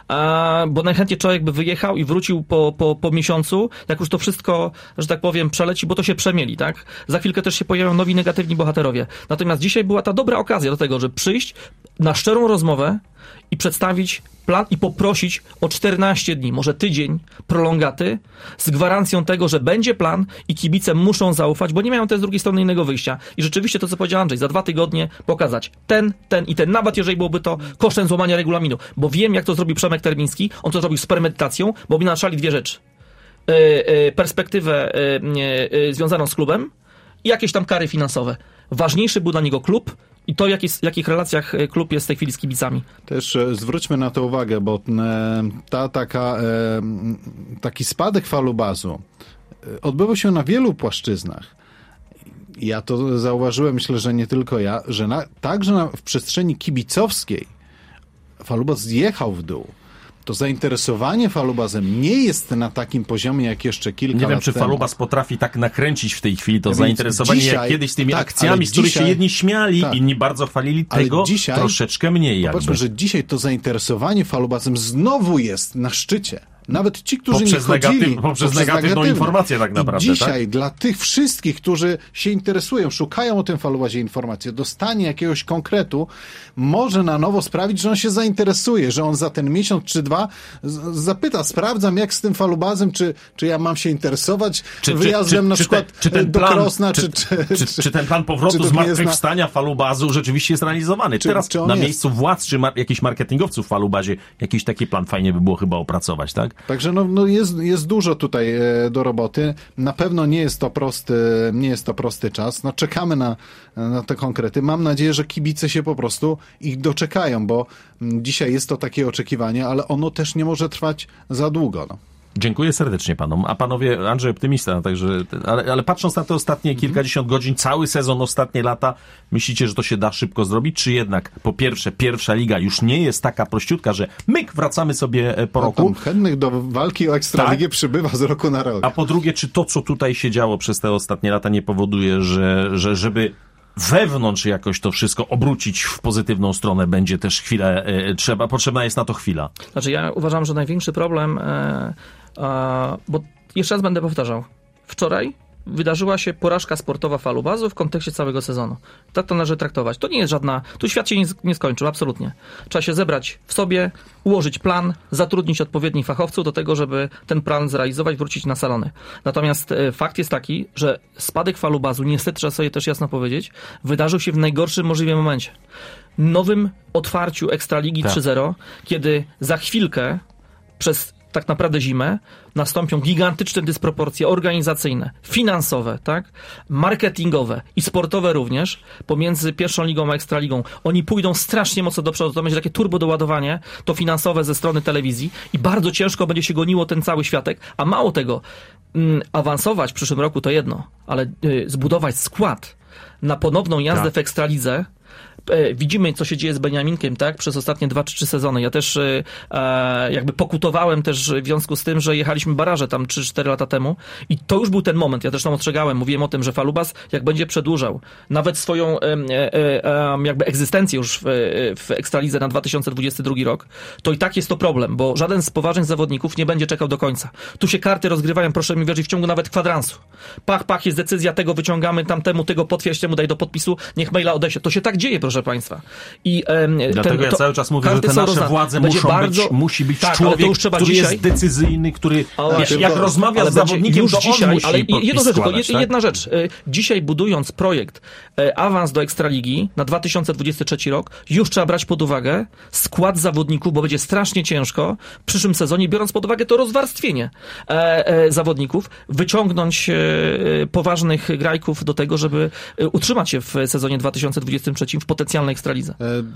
bo najchętniej człowiek by wyjechał i wrócił po miesiącu, jak już to wszystko, że tak powiem, przeleci, bo to się przemieli, tak? Za chwilkę też się pojawią nowi negatywni bohaterowie. Natomiast dzisiaj była ta dobra okazja do tego, żeby przyjść na szczerą rozmowę i przedstawić plan i poprosić o 14 dni, może tydzień prolongaty z gwarancją tego, że będzie plan i kibice muszą zaufać, bo nie mają też z drugiej strony innego wyjścia. I rzeczywiście to, co powiedział Andrzej, za 2 tygodnie pokazać ten i ten, nawet jeżeli byłoby to kosztem złamania regulaminu, bo wiem, jak to zrobił Przemek Termiński, on to zrobił z premedytacją, bo mi naszali 2 rzeczy. Perspektywę związaną z klubem i jakieś tam kary finansowe. Ważniejszy był dla niego klub i to, w jakich relacjach klub jest w tej chwili z kibicami. Też zwróćmy na to uwagę, bo taki spadek Falubazu odbywał się na wielu płaszczyznach. Ja to zauważyłem, myślę, że nie tylko ja, że także w przestrzeni kibicowskiej Falubaz zjechał w dół. To zainteresowanie Falubazem nie jest na takim poziomie jak jeszcze kilka lat temu. Nie wiem, czy Falubaz potrafi tak nakręcić w tej chwili to zainteresowanie dzisiaj, jak kiedyś z tymi akcjami, z których się jedni śmiali, inni bardzo chwalili, tego dzisiaj, troszeczkę mniej jakby. Popatrzmy, że dzisiaj to zainteresowanie Falubazem znowu jest na szczycie. Nawet ci, którzy nie chodzili... Poprzez negatywną informację tak naprawdę. I dzisiaj dla tych wszystkich, którzy się interesują, szukają o tym Falubazie informacji, dostanie jakiegoś konkretu może na nowo sprawić, że on się zainteresuje, że on za ten miesiąc czy 2 zapyta, sprawdzam jak z tym Falubazem, czy ja mam się interesować wyjazdem na przykład do Krosna, czy ten plan powrotu zmartwychwstania Falubazu rzeczywiście jest realizowany. Teraz na miejscu władz czy jakichś marketingowców w Falubazie jakiś taki plan fajnie by było chyba opracować, tak? Także jest dużo tutaj do roboty. Na pewno nie jest to prosty czas. Czekamy na te konkrety. Mam nadzieję, że kibice się po prostu ich doczekają, bo dzisiaj jest to takie oczekiwanie, ale ono też nie może trwać za długo. Dziękuję serdecznie panom. A panowie, Andrzej optymista, także, ale patrząc na te ostatnie kilkadziesiąt godzin, cały sezon, ostatnie lata, myślicie, że to się da szybko zrobić? Czy jednak, po pierwsze, pierwsza liga już nie jest taka prościutka, że wracamy sobie po roku? Chętnych do walki o Ekstraligę przybywa z roku na rok. A po drugie, czy to, co tutaj się działo przez te ostatnie lata, nie powoduje, że żeby wewnątrz jakoś to wszystko obrócić w pozytywną stronę, będzie też potrzebna jest na to chwila? Znaczy, ja uważam, że największy problem, bo jeszcze raz będę powtarzał, wczoraj wydarzyła się porażka sportowa Falubazu w kontekście całego sezonu. Tak to należy traktować. To nie jest tu świat się nie skończył, absolutnie. Trzeba się zebrać w sobie, ułożyć plan, zatrudnić odpowiednich fachowców do tego, żeby ten plan zrealizować, wrócić na salony. Natomiast fakt jest taki, że spadek Falubazu, niestety trzeba sobie też jasno powiedzieć, wydarzył się w najgorszym możliwym momencie. Nowym otwarciu Ekstraligi 3.0, kiedy za chwilkę przez tak naprawdę zimę, nastąpią gigantyczne dysproporcje organizacyjne, finansowe, tak, marketingowe i sportowe również pomiędzy pierwszą ligą a Ekstraligą. Oni pójdą strasznie mocno do przodu, to będzie takie turbo doładowanie, to finansowe ze strony telewizji i bardzo ciężko będzie się goniło ten cały światek, a mało tego, awansować w przyszłym roku to jedno, ale zbudować skład na ponowną jazdę w Ekstralidze. Widzimy, co się dzieje z Beniaminkiem, tak? Przez ostatnie 2 czy 3 sezony. Ja też jakby pokutowałem też w związku z tym, że jechaliśmy baraże tam 3-4 lata temu i to już był ten moment. Ja też tam ostrzegałem, mówiłem o tym, że Falubas jak będzie przedłużał nawet swoją jakby egzystencję już w Ekstralidze na 2022 rok, to i tak jest to problem, bo żaden z poważnych zawodników nie będzie czekał do końca. Tu się karty rozgrywają, proszę mi wierzyć, w ciągu nawet kwadransu. Pach, jest decyzja, tego wyciągamy, tamtemu, tego potwierdź, temu daj do podpisu, niech maila odeśle. To się tak dzieje, proszę państwa. I dlatego ja cały czas mówię, że te nasze władze musi być człowiek, który jest decyzyjny, który jak rozmawia z zawodnikiem, to on musi ale jedna rzecz. Dzisiaj budując projekt awans do Ekstraligi na 2023 rok, już trzeba brać pod uwagę skład zawodników, bo będzie strasznie ciężko w przyszłym sezonie, biorąc pod uwagę to rozwarstwienie zawodników, wyciągnąć poważnych grajków do tego, żeby utrzymać się w sezonie 2023 w potencjalnej Ekstralidze.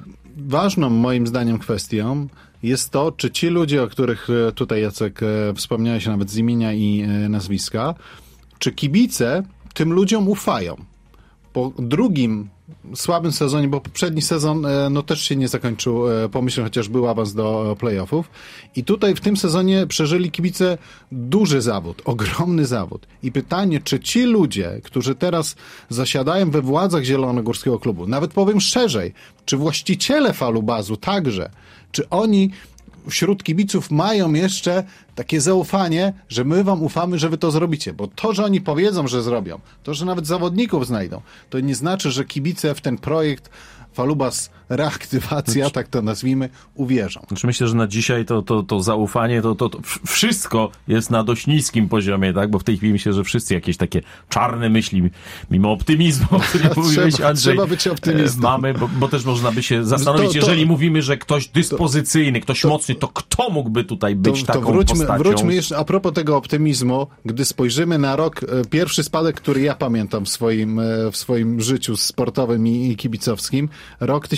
Ważną moim zdaniem kwestią jest to, czy ci ludzie, o których tutaj, Jacek, wspomniałeś nawet z imienia i nazwiska, czy kibice tym ludziom ufają. Po drugim słabym sezonie, bo poprzedni sezon no też się nie zakończył pomyślnie, chociaż był awans do playoffów. I tutaj w tym sezonie przeżyli kibice duży zawód, ogromny zawód. I pytanie, czy ci ludzie, którzy teraz zasiadają we władzach Zielonogórskiego Klubu, nawet powiem szerzej, czy właściciele Falubazu także, czy oni wśród kibiców mają jeszcze takie zaufanie, że my wam ufamy, że wy to zrobicie. Bo to, że oni powiedzą, że zrobią, to, że nawet zawodników znajdą, to nie znaczy, że kibice w ten projekt Falubas reaktywacja, tak to nazwijmy, uwierzą. Znaczy myślę, że na dzisiaj to zaufanie, to wszystko jest na dość niskim poziomie, tak? Bo w tej chwili myślę, że wszyscy jakieś takie czarne myśli, mimo optymizmu, o którym mówiłeś, Andrzej, trzeba być optymistą. Mamy, bo też można by się zastanowić, jeżeli mówimy, że ktoś dyspozycyjny, ktoś mocny, to kto mógłby tutaj być taką postacią? Wróćmy jeszcze a propos tego optymizmu, gdy spojrzymy na rok, pierwszy spadek, który ja pamiętam w swoim życiu sportowym i kibicowskim, rok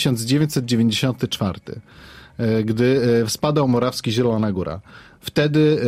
1994, gdy spadał Morawski Zielona Góra. Wtedy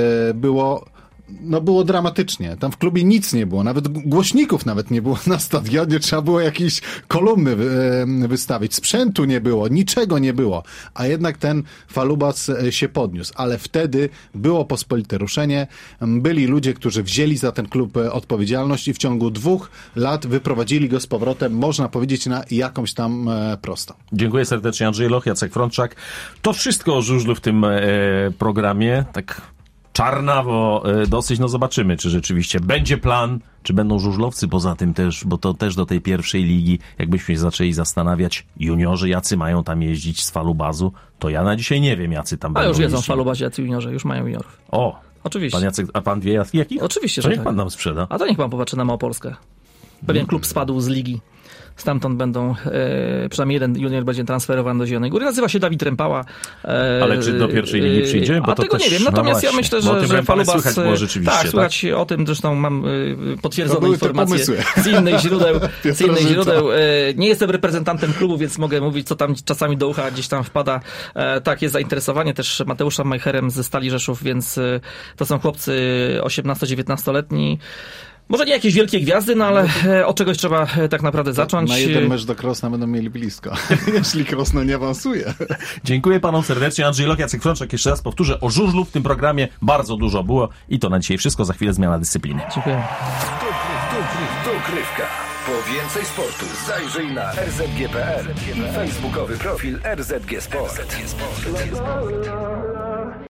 było dramatycznie. Tam w klubie nic nie było. Nawet głośników nawet nie było na stadionie. Trzeba było jakieś kolumny wystawić. Sprzętu nie było. Niczego nie było. A jednak ten Falubas się podniósł. Ale wtedy było pospolite ruszenie. Byli ludzie, którzy wzięli za ten klub odpowiedzialność i w ciągu 2 lat wyprowadzili go z powrotem, można powiedzieć, na jakąś tam prostą. Dziękuję serdecznie. Andrzej Loch, Jacek Frączak. To wszystko o żużlu w tym programie. Tak czarnawo dosyć, no zobaczymy, czy rzeczywiście będzie plan, czy będą żużlowcy poza tym też, bo to też do tej pierwszej ligi, jakbyśmy się zaczęli zastanawiać, juniorzy jacy mają tam jeździć z Falubazu, to ja na dzisiaj nie wiem, jacy tam będą jeździć. już jedzą w Falubazie jacy juniorzy, już mają juniorów. O, oczywiście. Pan Jacek, a pan wie jakich? Oczywiście, to że niech pan nam sprzeda. A to niech pan popatrzy na Małopolskę. Pewien klub spadł z ligi. Stamtąd będą, przynajmniej jeden junior będzie transferowany do Zielonej Góry. Nazywa się Dawid Rempała. Ale czy do pierwszej ligi przyjdzie? Bo a to tego też, nie wiem. Natomiast ja myślę, że Falubas... Słychać było rzeczywiście, tak, słychać o tym. Zresztą mam potwierdzone informacje z innych źródeł. Nie jestem reprezentantem klubu, więc mogę mówić, co tam czasami do ucha gdzieś tam wpada. Tak, jest zainteresowanie też Mateuszem Majcherem ze Stali Rzeszów, więc to są chłopcy 18-19-letni. Może nie jakieś wielkie gwiazdy, no ale od czegoś trzeba tak naprawdę zacząć. Na jeden mecz do Krosna będą mieli blisko, jeśli Krosno nie awansuje. Dziękuję panom serdecznie. Andrzej Loch, Jacek Frączak. Jeszcze raz powtórzę, o żużlu w tym programie bardzo dużo było i to na dzisiaj wszystko. Za chwilę zmiana dyscypliny. Dziękuję. Dogrywka. Po więcej sportu zajrzyj na rzg.pl i facebookowy profil RZG Sport.